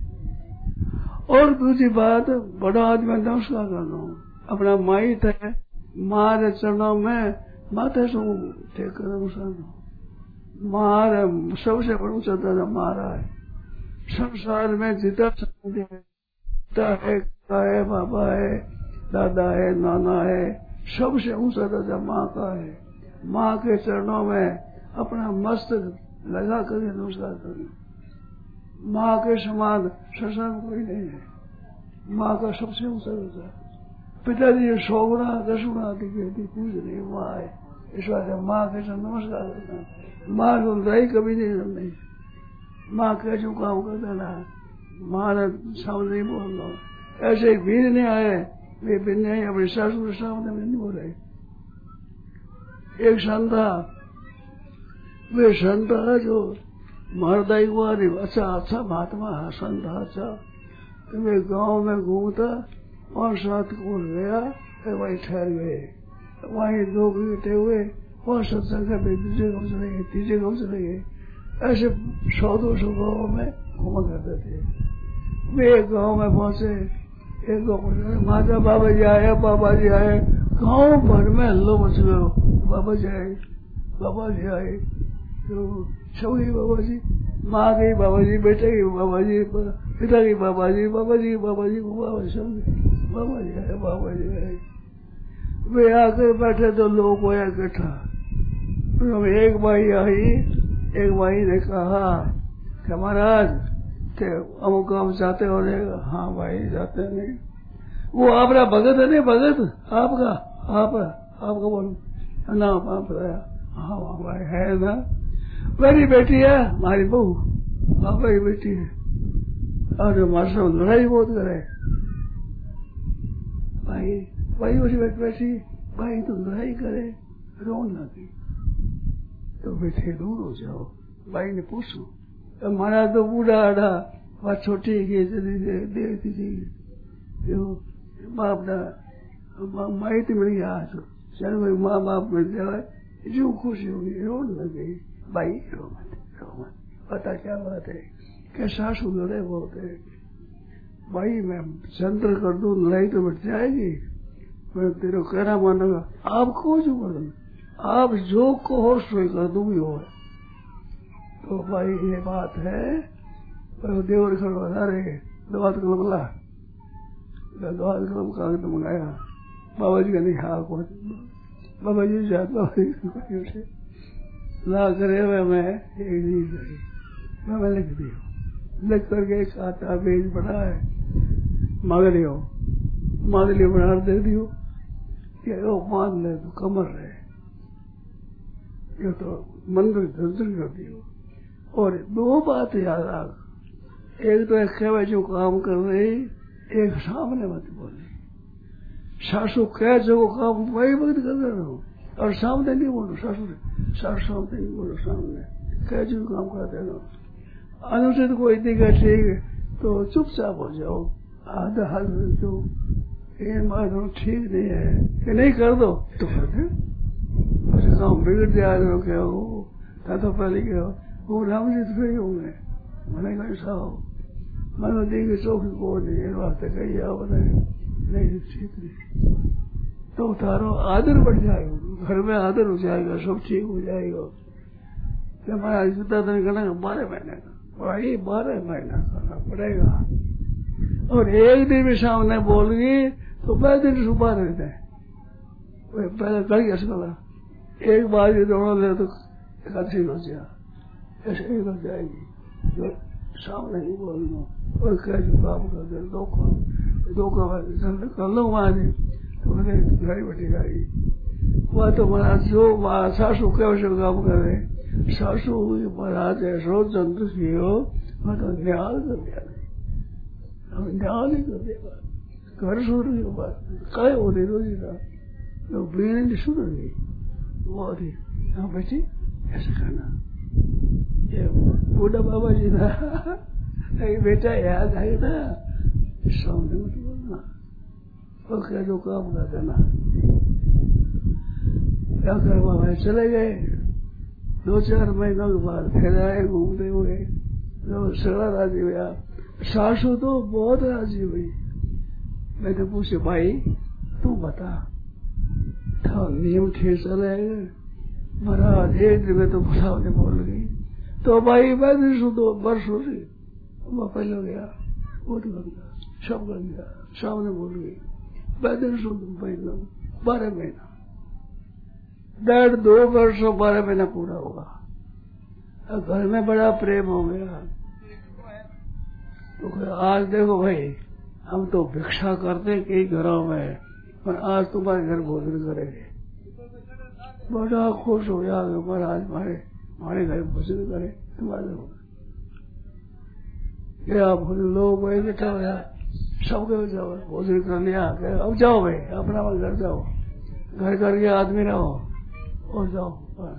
और दूसरी बात, बड़ा आदमी नमस्कार करना हूँ, अपना माइट है मारे चरणों में माथे से टेक कर नमस्कार। मार सबसे बड़ा ऊंचा दर्जा मारा है संसार में, जितना है, है बाबा है, दादा है, नाना है, सबसे ऊंचा दर्जा माँ का है। माँ के चरणों में अपना मस्तक लगा कर नमस्कार करना। माँ के समान संसार में कोई नहीं है, माँ का सबसे ऊंचा दर्जा। पिताजी सौ गुना दस गुना दिखती पूछ नहीं माँ है, इस बात माँ के साथ नमस्कार करना। माँ को लड़ाई कभी नहीं करनी, माँ के जो काम कर देना, माँ ने सामने नहीं बोलना। ऐसे वीर नहीं आए, वे बिन नहीं अपने सासू के सामने में नहीं बोले। एक संत था, वे संत है जो मरदाई हुआ नहीं, अच्छा अच्छा महात्मा है संत अच्छा। तो वे गांव में घूमता और साथ को गया, वहीं ठहर गए, वहीं दो घंटे हुए और सत्संग में दूसरे गाँव चले गए, तीसरे गाँव चले गए। ऐसे सौ दो सौ गाँव में घूमा करते थे। वे एक गाँव में पहुंचे, एक गाँव में माता बाबा जी आए, बाबा जी आए, गाँव भर में हल्लो मच गयो। बाबा जी आए, बाबा जी आए, तो सभी बाबा जी, माँ गई बाबा जी, बेटे की बाबा जी, पिता की बाबा जी, बाबा जी बाबा जी बाबा जी सब बाबा जी आए, बाबा जी आए। वे आकर बैठे तो लोग को इकट्ठा। एक भाई आई, एक भाई ने कहा कि महाराज के अमुक हम जाते हो रहेगा। हाँ भाई जाते नहीं, वो आपका भगत है नहीं, भगत आपका, आप आपका बोलो नाम आप बताया। हाँ भाई है ना, मेरी बेटी है, हमारी बहू पापा की बेटी है, और हमारे साथ लड़ाई बहुत करे। भाई भाई उसी बैठ बैठी, भाई तुम लड़ाई करे, रोन लगी तो बैठे दूर हो जाओ। भाई ने पूछो, हमारा तो बूढ़ा आढ़ा बात छोटी की देखती थी, बाप ना माई तो मिल गया, चलो भाई माँ बाप मिल जाए जो खुशी होगी। रोन लग गई, भाई रो मत रो मत, पता क्या बात है कि सासू लड़े बहुत है। भाई मैं चंद्र कर दूं लड़ाई तो बढ़ जाएगी, मैं तेरे कहना मानूंगा। आपको जो कर आप जो कहो सो कर दूंगी हो। तो भाई ये बात है, देवर खड़ बता रहे दवा कलम ला, दवा कलम कागज मंगाया। बाबा जी का नहीं हाँ को बाबा जी जाता उठे ला करे हुए मैं एक चीज मैं मैं लिख दी, लिख करके एक आता बेच पड़ा है, मांग लियो मांग लियो बना दे दियो, ये मान ले तो कमर रहे, ये तो मंदिर दर्शन कर दियो। और दो बात याद रख, एक तो एक कहे जो काम कर रही, एक सामने मत बोले। सासू कह जो काम वही वक्त कर रहे हो, और सामने नहीं बोलो। सासू सासू सामने नहीं बोलो, सामने कह जो काम करते रहो। अनुचित कोई दिखे ठीक तो चुपचाप हो जाओ, आधा हाथ जो ये मानो ठीक नहीं है कि नहीं कर दो तो कर दे, काम बिगड़ जाए क्या हो तो पहले क्या हो वो राम जी तो होंगे मैंने कैसा हो मनो देंगे चौकी को नहीं वास्ते कही आओ नहीं ठीक नहीं तो उतारो, आदर बढ़ जाएगा, घर में आदर हो जाएगा, सब ठीक हो जाएगा। क्या हमारा जितना दिन करना बारह महीने का पढ़ाई बारह महीना करना पड़ेगा, और एक दिन भी सामने बोल गई तो पहले दिन सुबह रहते हैं, पहले कर गया एक बार ये दौड़ा ले तो इकट्ठी हो जाए, ऐसे एक हो जाएगी जो सामने नहीं बोलना और क्या जो काम कर दे दो काम दो काम कर लो वहां से तो मैंने गाड़ी बैठी जाएगी वह तो महाराज जो सासू कैसे काम करे सासू हुई महाराज ऐसो चंद्र की हो वह तो न्याय कर दिया न्याय नहीं कर देगा घर सुन रही हो बात काय हो रही रोजी का तो बीन सुन रही वो थी हाँ बेटी ऐसा करना ये बूढ़ा बाबा जी था बेटा याद है ना सामने मत बोलना और क्या जो काम कर देना क्या करवा भाई चले गए दो चार महीनों के बाद फिर आए घूमते हुए जो सड़ा राजी हुआ सासू तो बहुत राजी हुई मैंने पूछे भाई तू बता था नियम ठीक चले महाराज एक जगह तो बुलावने बोल गई तो भाई मैं तो वर्ष हो रही वो पहले गया वो तो गया सब कर गया सामने बोल गई पैदल शुद्ध महीना बारह महीना डेढ़ दो वर्ष बारह महीना पूरा होगा घर में बड़ा प्रेम हो गया तो आज देखो भाई हम तो भिक्षा करते कई घरों में पर आज तुम्हारे घर भोजन करेंगे बड़ा खुश हो जाओगे पर आज हमारे हमारे घर भोजन करे तुम्हारे क्या लोग भाई बैठा हो सबके जाओ भोजन कर लिया अब जाओ भाई अपना घर जाओ घर करके आदमी रहो और जाओ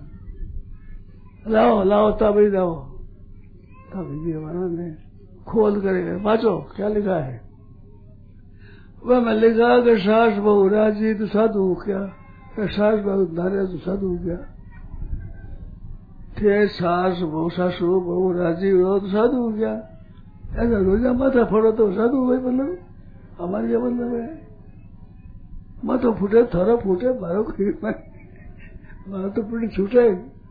लाओ लाओ तभी जाओ तभी जीवन में खोल करेगा बाँचो क्या लिखा है वह मैं लिखा कि सास बहु राजी तो साधु हो क्या सास बहु धारे तो साधु हो क्या थे सास बहु सासू बहु राजी हो तो साधु हो क्या ऐसा रोजा माथा फोड़ो तो साधु भाई मतलब हमारे ये मतलब है माथा फूटे थोड़ा फूटे मारो मारो तो पूरी छूटे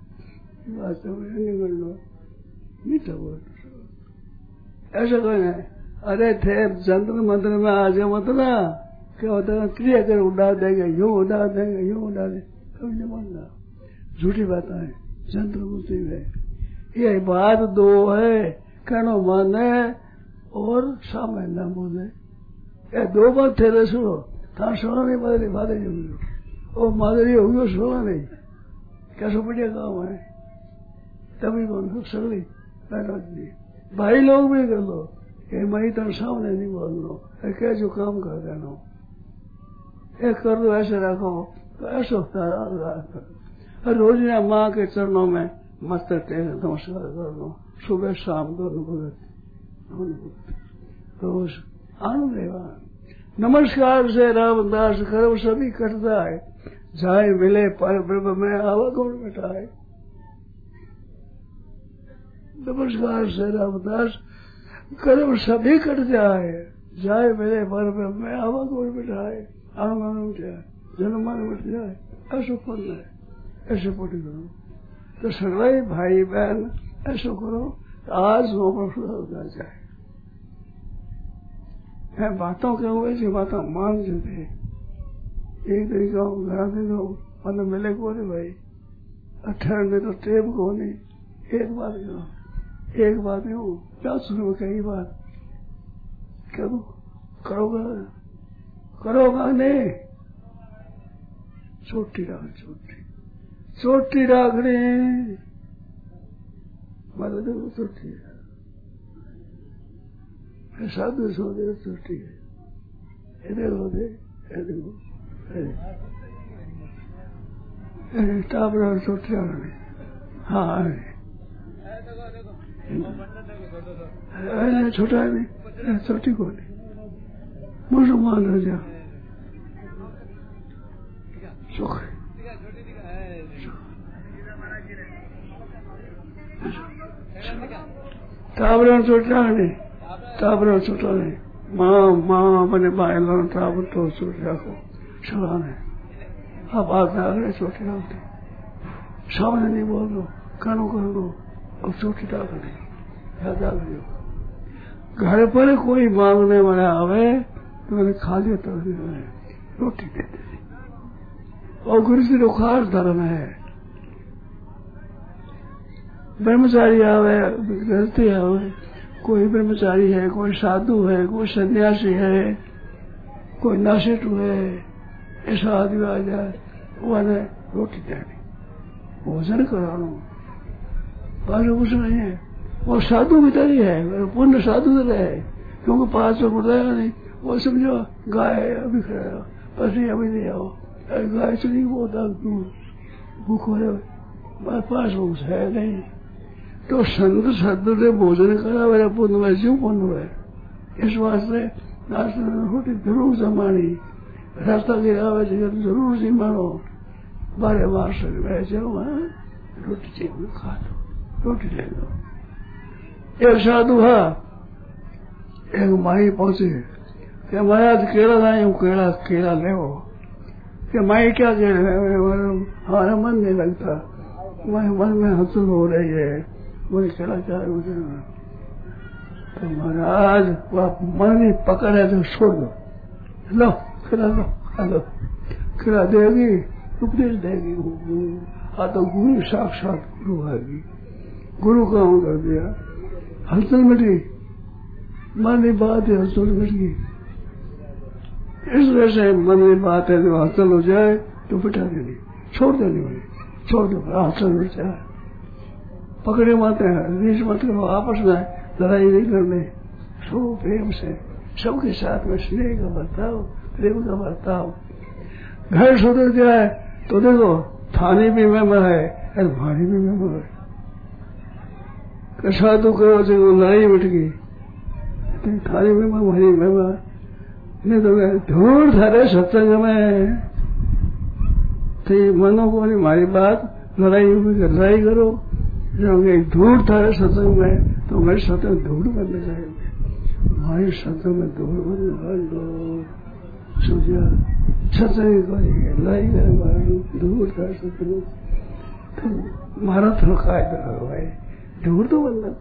मीठा बोल ऐसा कोई नहीं अरे थे जंत्र मंत्र में आ जाए मत ना क्या होता है क्रिया कर उड़ा देंगे यूं उड़ा देंगे यूं उड़ा देंगे कभी नहीं बोलना झूठी बात है जंत्र मंत्र है ये बात दो है कहना माने और सामने न बोले ये दो बात थे सुनो था सुना नहीं मादरी मादरी होगी और मादरी होगी सुना नहीं कैसे बढ़िया काम है तभी बोलो सगली भाई लोग भी कर लो ये मैं तो सामने नहीं बोल लो क्या जो काम कर देना एक कर दो ऐसे रखो तो ऐसा रोज ना माँ के चरणों में मस्त टेक नमस्कार कर लो सुबह शाम दोनों भगत रोज आनंद देवा नमस्कार से रामदास कर्म सभी करता है जाए मिले पर ब्रह्म में आवागुण मिटाए नमस्कार से रामदास कर्म सभी कट जाए जाए मेरे पर ब्रह्म में आवागुण मिटाए आनंद उठ जाए जन्म मिट जाए ऐसा फल है ऐसे पोटी करो तो सगले भाई बहन ऐसा करो आज वो सुधर जाए मैं बातों के हुए जो बातों मान जाते एक तरीका घर दे दो मतलब मिले को नहीं भाई अठारह में तो टेप को नहीं एक बात करो एक बात नहीं हो क्या सुनो कई बार करो करोगा करोगा नहीं छोटी राख छोटी छोटी राखनी मतलब देखो छोटी है साधु सो दे छोटी है इधर हो दे देखो टापरा छोटी राखनी हाँ छोटा नहीं छोटी को नहीं मुसलमान हो जा सुख टापरा छोटा नहीं टापरा छोटा नहीं माँ माँ अपने भाई लोग टापर तो छोटी रखो सुना नहीं अब बात आ गए छोटी रखते सामने नहीं बोल दो कानों कर दो और छोटी टाप नहीं याद आ गई घर पर कोई मांगने वाला आवे तो मैंने खा लिया तो रोटी दे दे और गुरु से तो खास धर्म है ब्रह्मचारी आवे, गृहस्थी आवे, कोई ब्रह्मचारी है, कोई साधु है, कोई सन्यासी है, कोई नासिक है, ऐसा आदमी आ जाए उन्हें रोटी देनी, भोजन कराना, पर कुछ नहीं है। वो साधु भी तरी है, पूर्ण साधु तो रहे, क्योंकि पांच सौ बताया नहीं। वो समझो गाय अभी खड़ा, पसी अभी नहीं आओ, गाय चली वो भूख हो जाए, पास भूख है नहीं। तो संत साधु ने भोजन करा मेरा पुण्य में क्यों पुण्य है। इस वास्ते नाश्ते में रोटी जरूर जमानी, रास्ता गिरावे जरूर जी मानो, बारे मार सकते चलो रोटी चाहिए खा दो, रोटी ले लो। एक साधु है, एक माई पहुंचे कि महाराज केला लाए हूँ, केला केला ले कि माई क्या कह रहे हमारा मन नहीं लगता, मैं मन में हंसल हो रही है, मुझे केला चाहे मुझे। तो महाराज वह मन नहीं पकड़े तो छोड़ दो, लो खिला लो, खा लो, खिला देगी, उपदेश देगी। हाँ तो गुरु साक्षात गुरु आएगी, गुरु काम कर दिया, हलचल मिटी, मन की बात है हलचल मिट गई। इस वजह से मन की बात है, जो हलचल हो जाए तो बिठा देनी, छोड़ देनी, भाई छोड़ दो, हलचल मिट जाए। पकड़े माते हैं, रीस मत करो, आपस में लड़ाई नहीं करने, सो प्रेम से सबके साथ में स्नेह का बर्ताव, प्रेम का बर्ताव। घर सुधर जाए तो देखो थाने भी मेहमान है और भाड़ी भी मेहमान है। साधु करो तो लड़ाई मिट गई, थाने में भारी मेहमान नहीं तो धूल थारे सत्संग में तो मनो को नहीं मारी बात लड़ाई लड़ाई करो, धूल थारे सत्संग में तो मेरे सत्संग धूल बनने जाएंगे, हमारे सत्संग में धूल बन सोचा सत्संग करेंगे लड़ाई करेंगे, धूल थारे सत्संग तो मारा थोड़ा कायदा भाई धूल तो बनना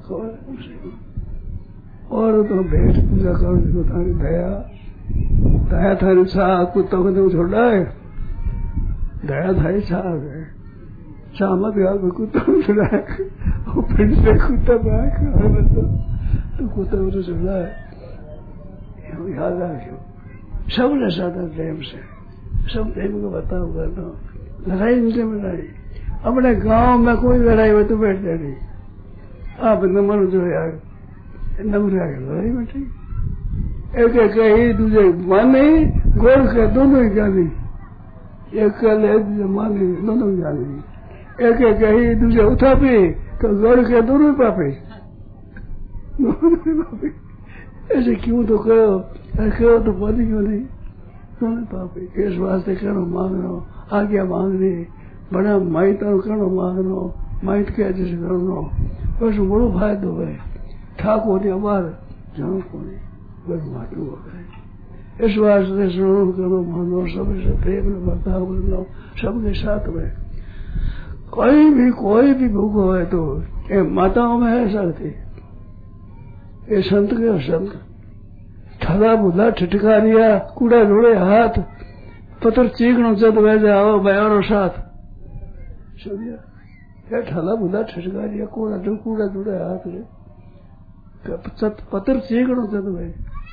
और तो बैठ पूजा करो थारी दया दया थारी छा कुत्तों को तो छोड़ा है, दया थारी छा गए शामत याद में कुत्ता को छोड़ा है, वो फिर से कुत्ता बाहर खा तो, तो कुत्ता को तो छोड़ा है, याद रखो सब ने साधा प्रेम से, सब प्रेम को बताओ करना, लड़ाई नहीं लड़ाई। अपने गांव में कोई लड़ाई में तो बैठ जाएगी, आप नंबर जो यार नंबर आगे लड़ाई बैठी, एक एक ही दूसरे माने गोल के दोनों ही जानी, एक कल है दूसरे माने दोनों ही जानी, एक एक ही दूसरे उठा पे तो गोल के दोनों ही पापे, ऐसे क्यों तो करो, करो तो पति क्यों नहीं, दोनों पापे। इस वास्ते करो मांगनो, आज्ञा मांगनी, बड़ा माइट करो मांगनो, माइट के जैसे करो, बस बड़ो फायदो है, ठाकुर ने अबार जानो को नहीं, बस माटू हो गए। इस वास्ते स्मरण करो मानो, सबसे प्रेम में बर्ताव करो, सबके साथ में। कोई भी कोई भी भूख हो तो ये माताओं में है सकती, ये संत के संत ठगा बुला ठिठकारिया कूड़ा धोड़े हाथ पत्थर चीकणो जद वह जाओ बयारो साथ समझा, ये ठला बुला ठिठकारिया कूड़ा जो कूड़ा धोड़े हाथ रे पत्थर चीकणो जद वह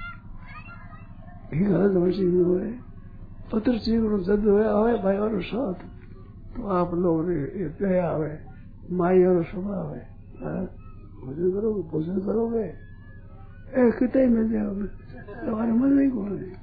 गलत मशीन हुए, पत्थर चीकणो जद वह आवे बयारो साथ। तो आप लोग दया आवे, माई और स्वभाव है, भोजन करोगे भोजन करोगे ए कितने मिल जाओगे, तुम्हारे मन में कौन है,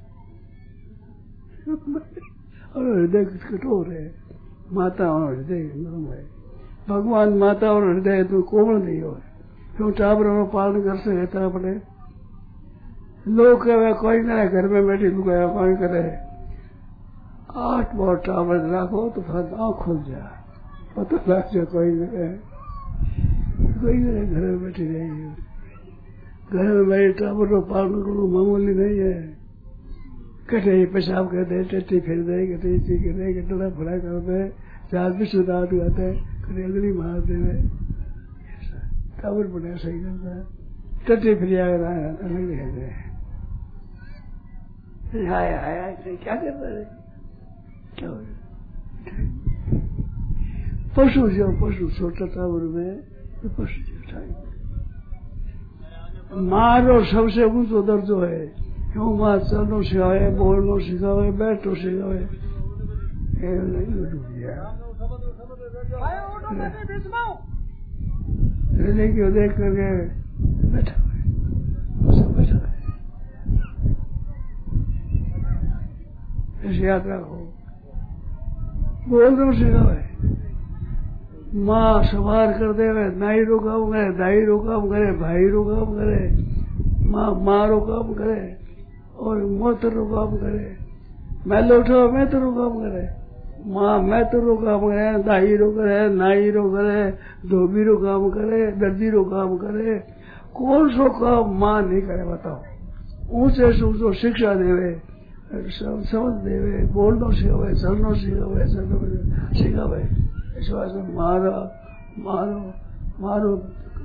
और हृदय कठोर है, माता और हृदय नरम है। भगवान माता और हृदय तो कोमल नहीं हो, क्यों टाबरों में पालन कर से रहता अपने लोग कहे कोई करे घर में बैठी लुगाया कोई करे, आठ बार टावर रखो तो फिर आँख खुल जाए, पता लग जाए कोई करे कोई करे घर में बैठी रहेगी, घर में बैठे टावर को पालन करो मामूली नहीं है। कटे पेशाब कर दे, टट्टी फिर दे, कटे चीख दे, कटड़ा फड़ा कर दे, चार भी सुधार दिखाते, कटे अगली मार दे, टावर बने सही करता है, टट्टी फिर अलग कहते हैं आया आया क्या करता है, क्या हो पशु जो पशु छोटा टावर में मारो सबसे ऊंचो दर्जो है। क्यों मां चलनो सिखावे, बोलनो सिखावे, बैठो सिखावे, क्यों देख करके बैठा हुआ बैठा है। ऐसी यात्रा हो बोलनो सिखावे। माँ सवार कर दे, नाई रो काम करे, दाई रो काम करे, भाई रो काम करे, माँ माँ रो काम करे और मोत रो काम करे। मैं उठो मैं तो रो काम करे, माँ मैं तो रो काम करे, दाई रो करे, नाई रो करे, धोबी रो काम करे, दर्जी रो काम करे। कौन सो काम माँ नहीं करे बताओ। ऊंचे से ऊंचो शिक्षा देवे, समझ देवे, बोलनो सिखावे, चलनो सिखावे, चलनो सिखावे। इस वास्ते मारा मारो मारो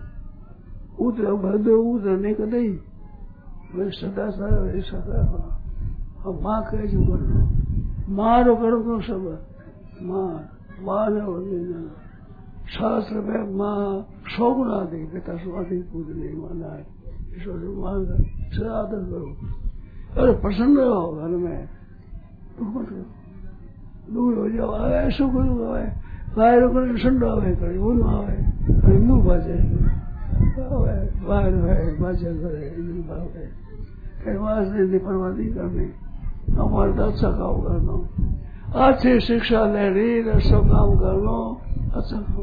उतरे भदो उतरने का नहीं। मैं सदा सारा सदा और माँ कह जो करो मारो करो तो सब माँ मारो शास्त्र में माँ सौ गुना दे बेटा स्वादी पूज नहीं माना है। इस वास्ते माँ का सदा आदर करो। अरे प्रसन्न रहो घर में, दुख मत करो, दूर हो जाओ। ऐसा कोई हुआ है बाहर करे संडो आवे करे वो ना आवे हिंदू बाजे बाहर है बाजे करे हिंदू बाजे कहवास नहीं परवादी करने हमारे तो अच्छा काम करना, अच्छी शिक्षा ले रही अच्छा काम करना, अच्छा काम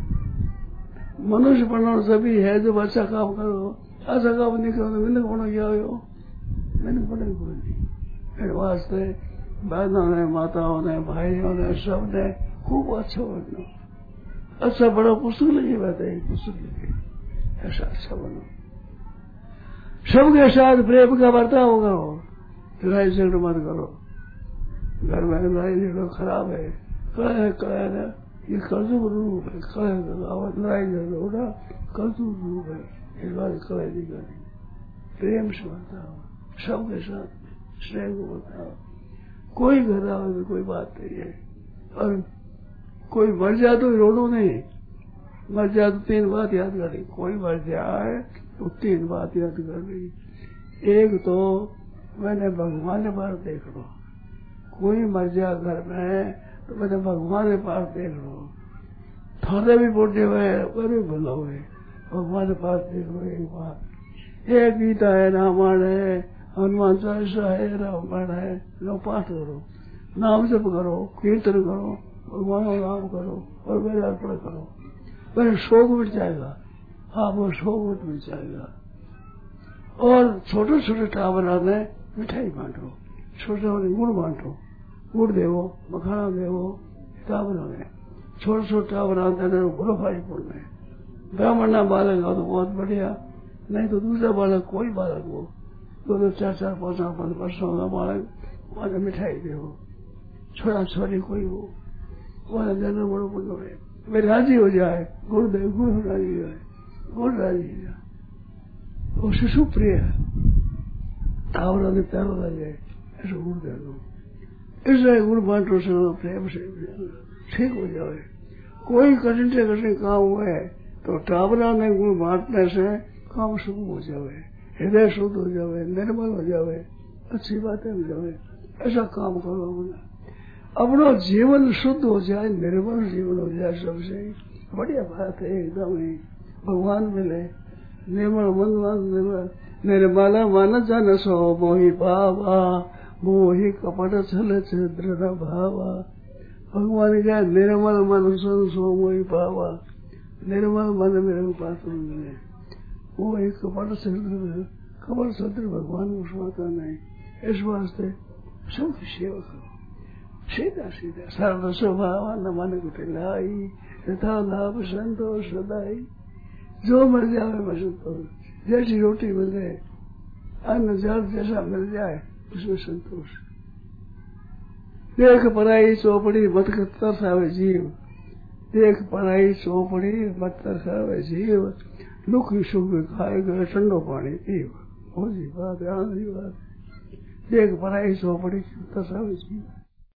मनुष्य बनना सभी है। जब अच्छा काम करो, अच्छा काम नहीं करो तो मैंने बना क्या हो मैंने बने कोई नहीं। फिर वास्ते बहनों ने माताओं ने भाइयों ने सब ने खूब अच्छा बनो, अच्छा बड़ो पुस्तक लिखी बात है, पुस्तक लिखी ऐसा अच्छा बनो। सबके साथ प्रेम का बर्ताव करो, लड़ाई झगड़ा मत करो। घर में लड़ाई झगड़ा खराब है, कहे कहे ना ये कर्जुक रूप है, कहे लड़ाई झगड़ा उठा कर्जुक रूप है। इस बात कहे नहीं करनी, प्रेम से बर्ताव, सबके साथ स्नेह को बर्ताव। कोई घर आवे में कोई बात नहीं है। और कोई मर जाए तो रोनो नहीं, मर जाए तो तीन बात याद करी। कोई मर जाए तो तीन बात याद कर रही। एक तो मैंने भगवान के पास देख लो, कोई मर जाए घर में तो मैंने भगवान के पास देख लो। थाने भी पहुंचे हुए और भी भला हुए भगवान के पास देख लो। एक बात एक गीता है, रामायण है, हनुमान चालीसा है, रामायण है, लो पाठ करो, नाम जप करो, कीर्तन करो, भगवान का नाम करो और मेरे अर्पण करो, मेरे शोक मिट जाएगा। हाँ वो शोक मिट जाएगा। और छोटे छोटे टावर में मिठाई बांटो, छोटे छोटे गुड़ बांटो, गुड़ देवो, मखाना देवो टावर में। छोटे छोटे टावर गुरुफाईपुर में ब्राह्मण ना बालक हो तो बहुत बढ़िया, नहीं तो दूसरा बालक कोई बालक हो, दो दो चार चार पाँच पाँच वर्षों का बालक वहां मिठाई देवो, छोरा छोरी कोई हो वहां जन्म बड़ो बड़ो है, वे राजी हो जाए। गुड़ दे गुड़ राजी हो जाए, गुड़ राजी हो जाए, वो शिशु प्रिय है, तावरा ने प्यारो लग जाए, ऐसा गुड़ दे दो। इसलिए गुड़ बांटो से प्रेम से ठीक हो जाए। कोई कठिन से कठिन काम हुए तो टावरा में गुड़ बांटने से काम शुरू हो जाए, हृदय शुद्ध हो जाए, निर्मल हो जाए, अच्छी बातें हो जाए। ऐसा काम करो, अपना जीवन शुद्ध हो जाए, निर्मल जीवन हो जाए, सबसे बढ़िया बात है। एकदम ही भगवान मिले, निर्मल मन निर्मल निर्मला मन जन सो मोहि पावा, मोहि कपट छल छिद्र न भावा। भगवान क्या निर्मल मन सन सो मोहि पावा, निर्मल मन मेरे पास मिले, वो एक कपट छिद्र कपट छिद्र भगवान को सुनाता नहीं। इस वास्ते सबकी सेवा करो, सीधा सीधा सर्व स्वभाव न मन कुटिलाई, यथा लाभ संतोष सदाई। जो मर जाए मैं संतोष, जैसी रोटी मिल जाए, अन्न जल जैसा मिल जाए उसमें संतोष। देख पराई चौपड़ी मत तरसावे जीव, देख पराई चौपड़ी मत तरसावे जीव, दुख सुख खाए गए ठंडो पानी पीव। हो जी बात, आनंद की बात। देख पराई चौपड़ी तरसावे जीव,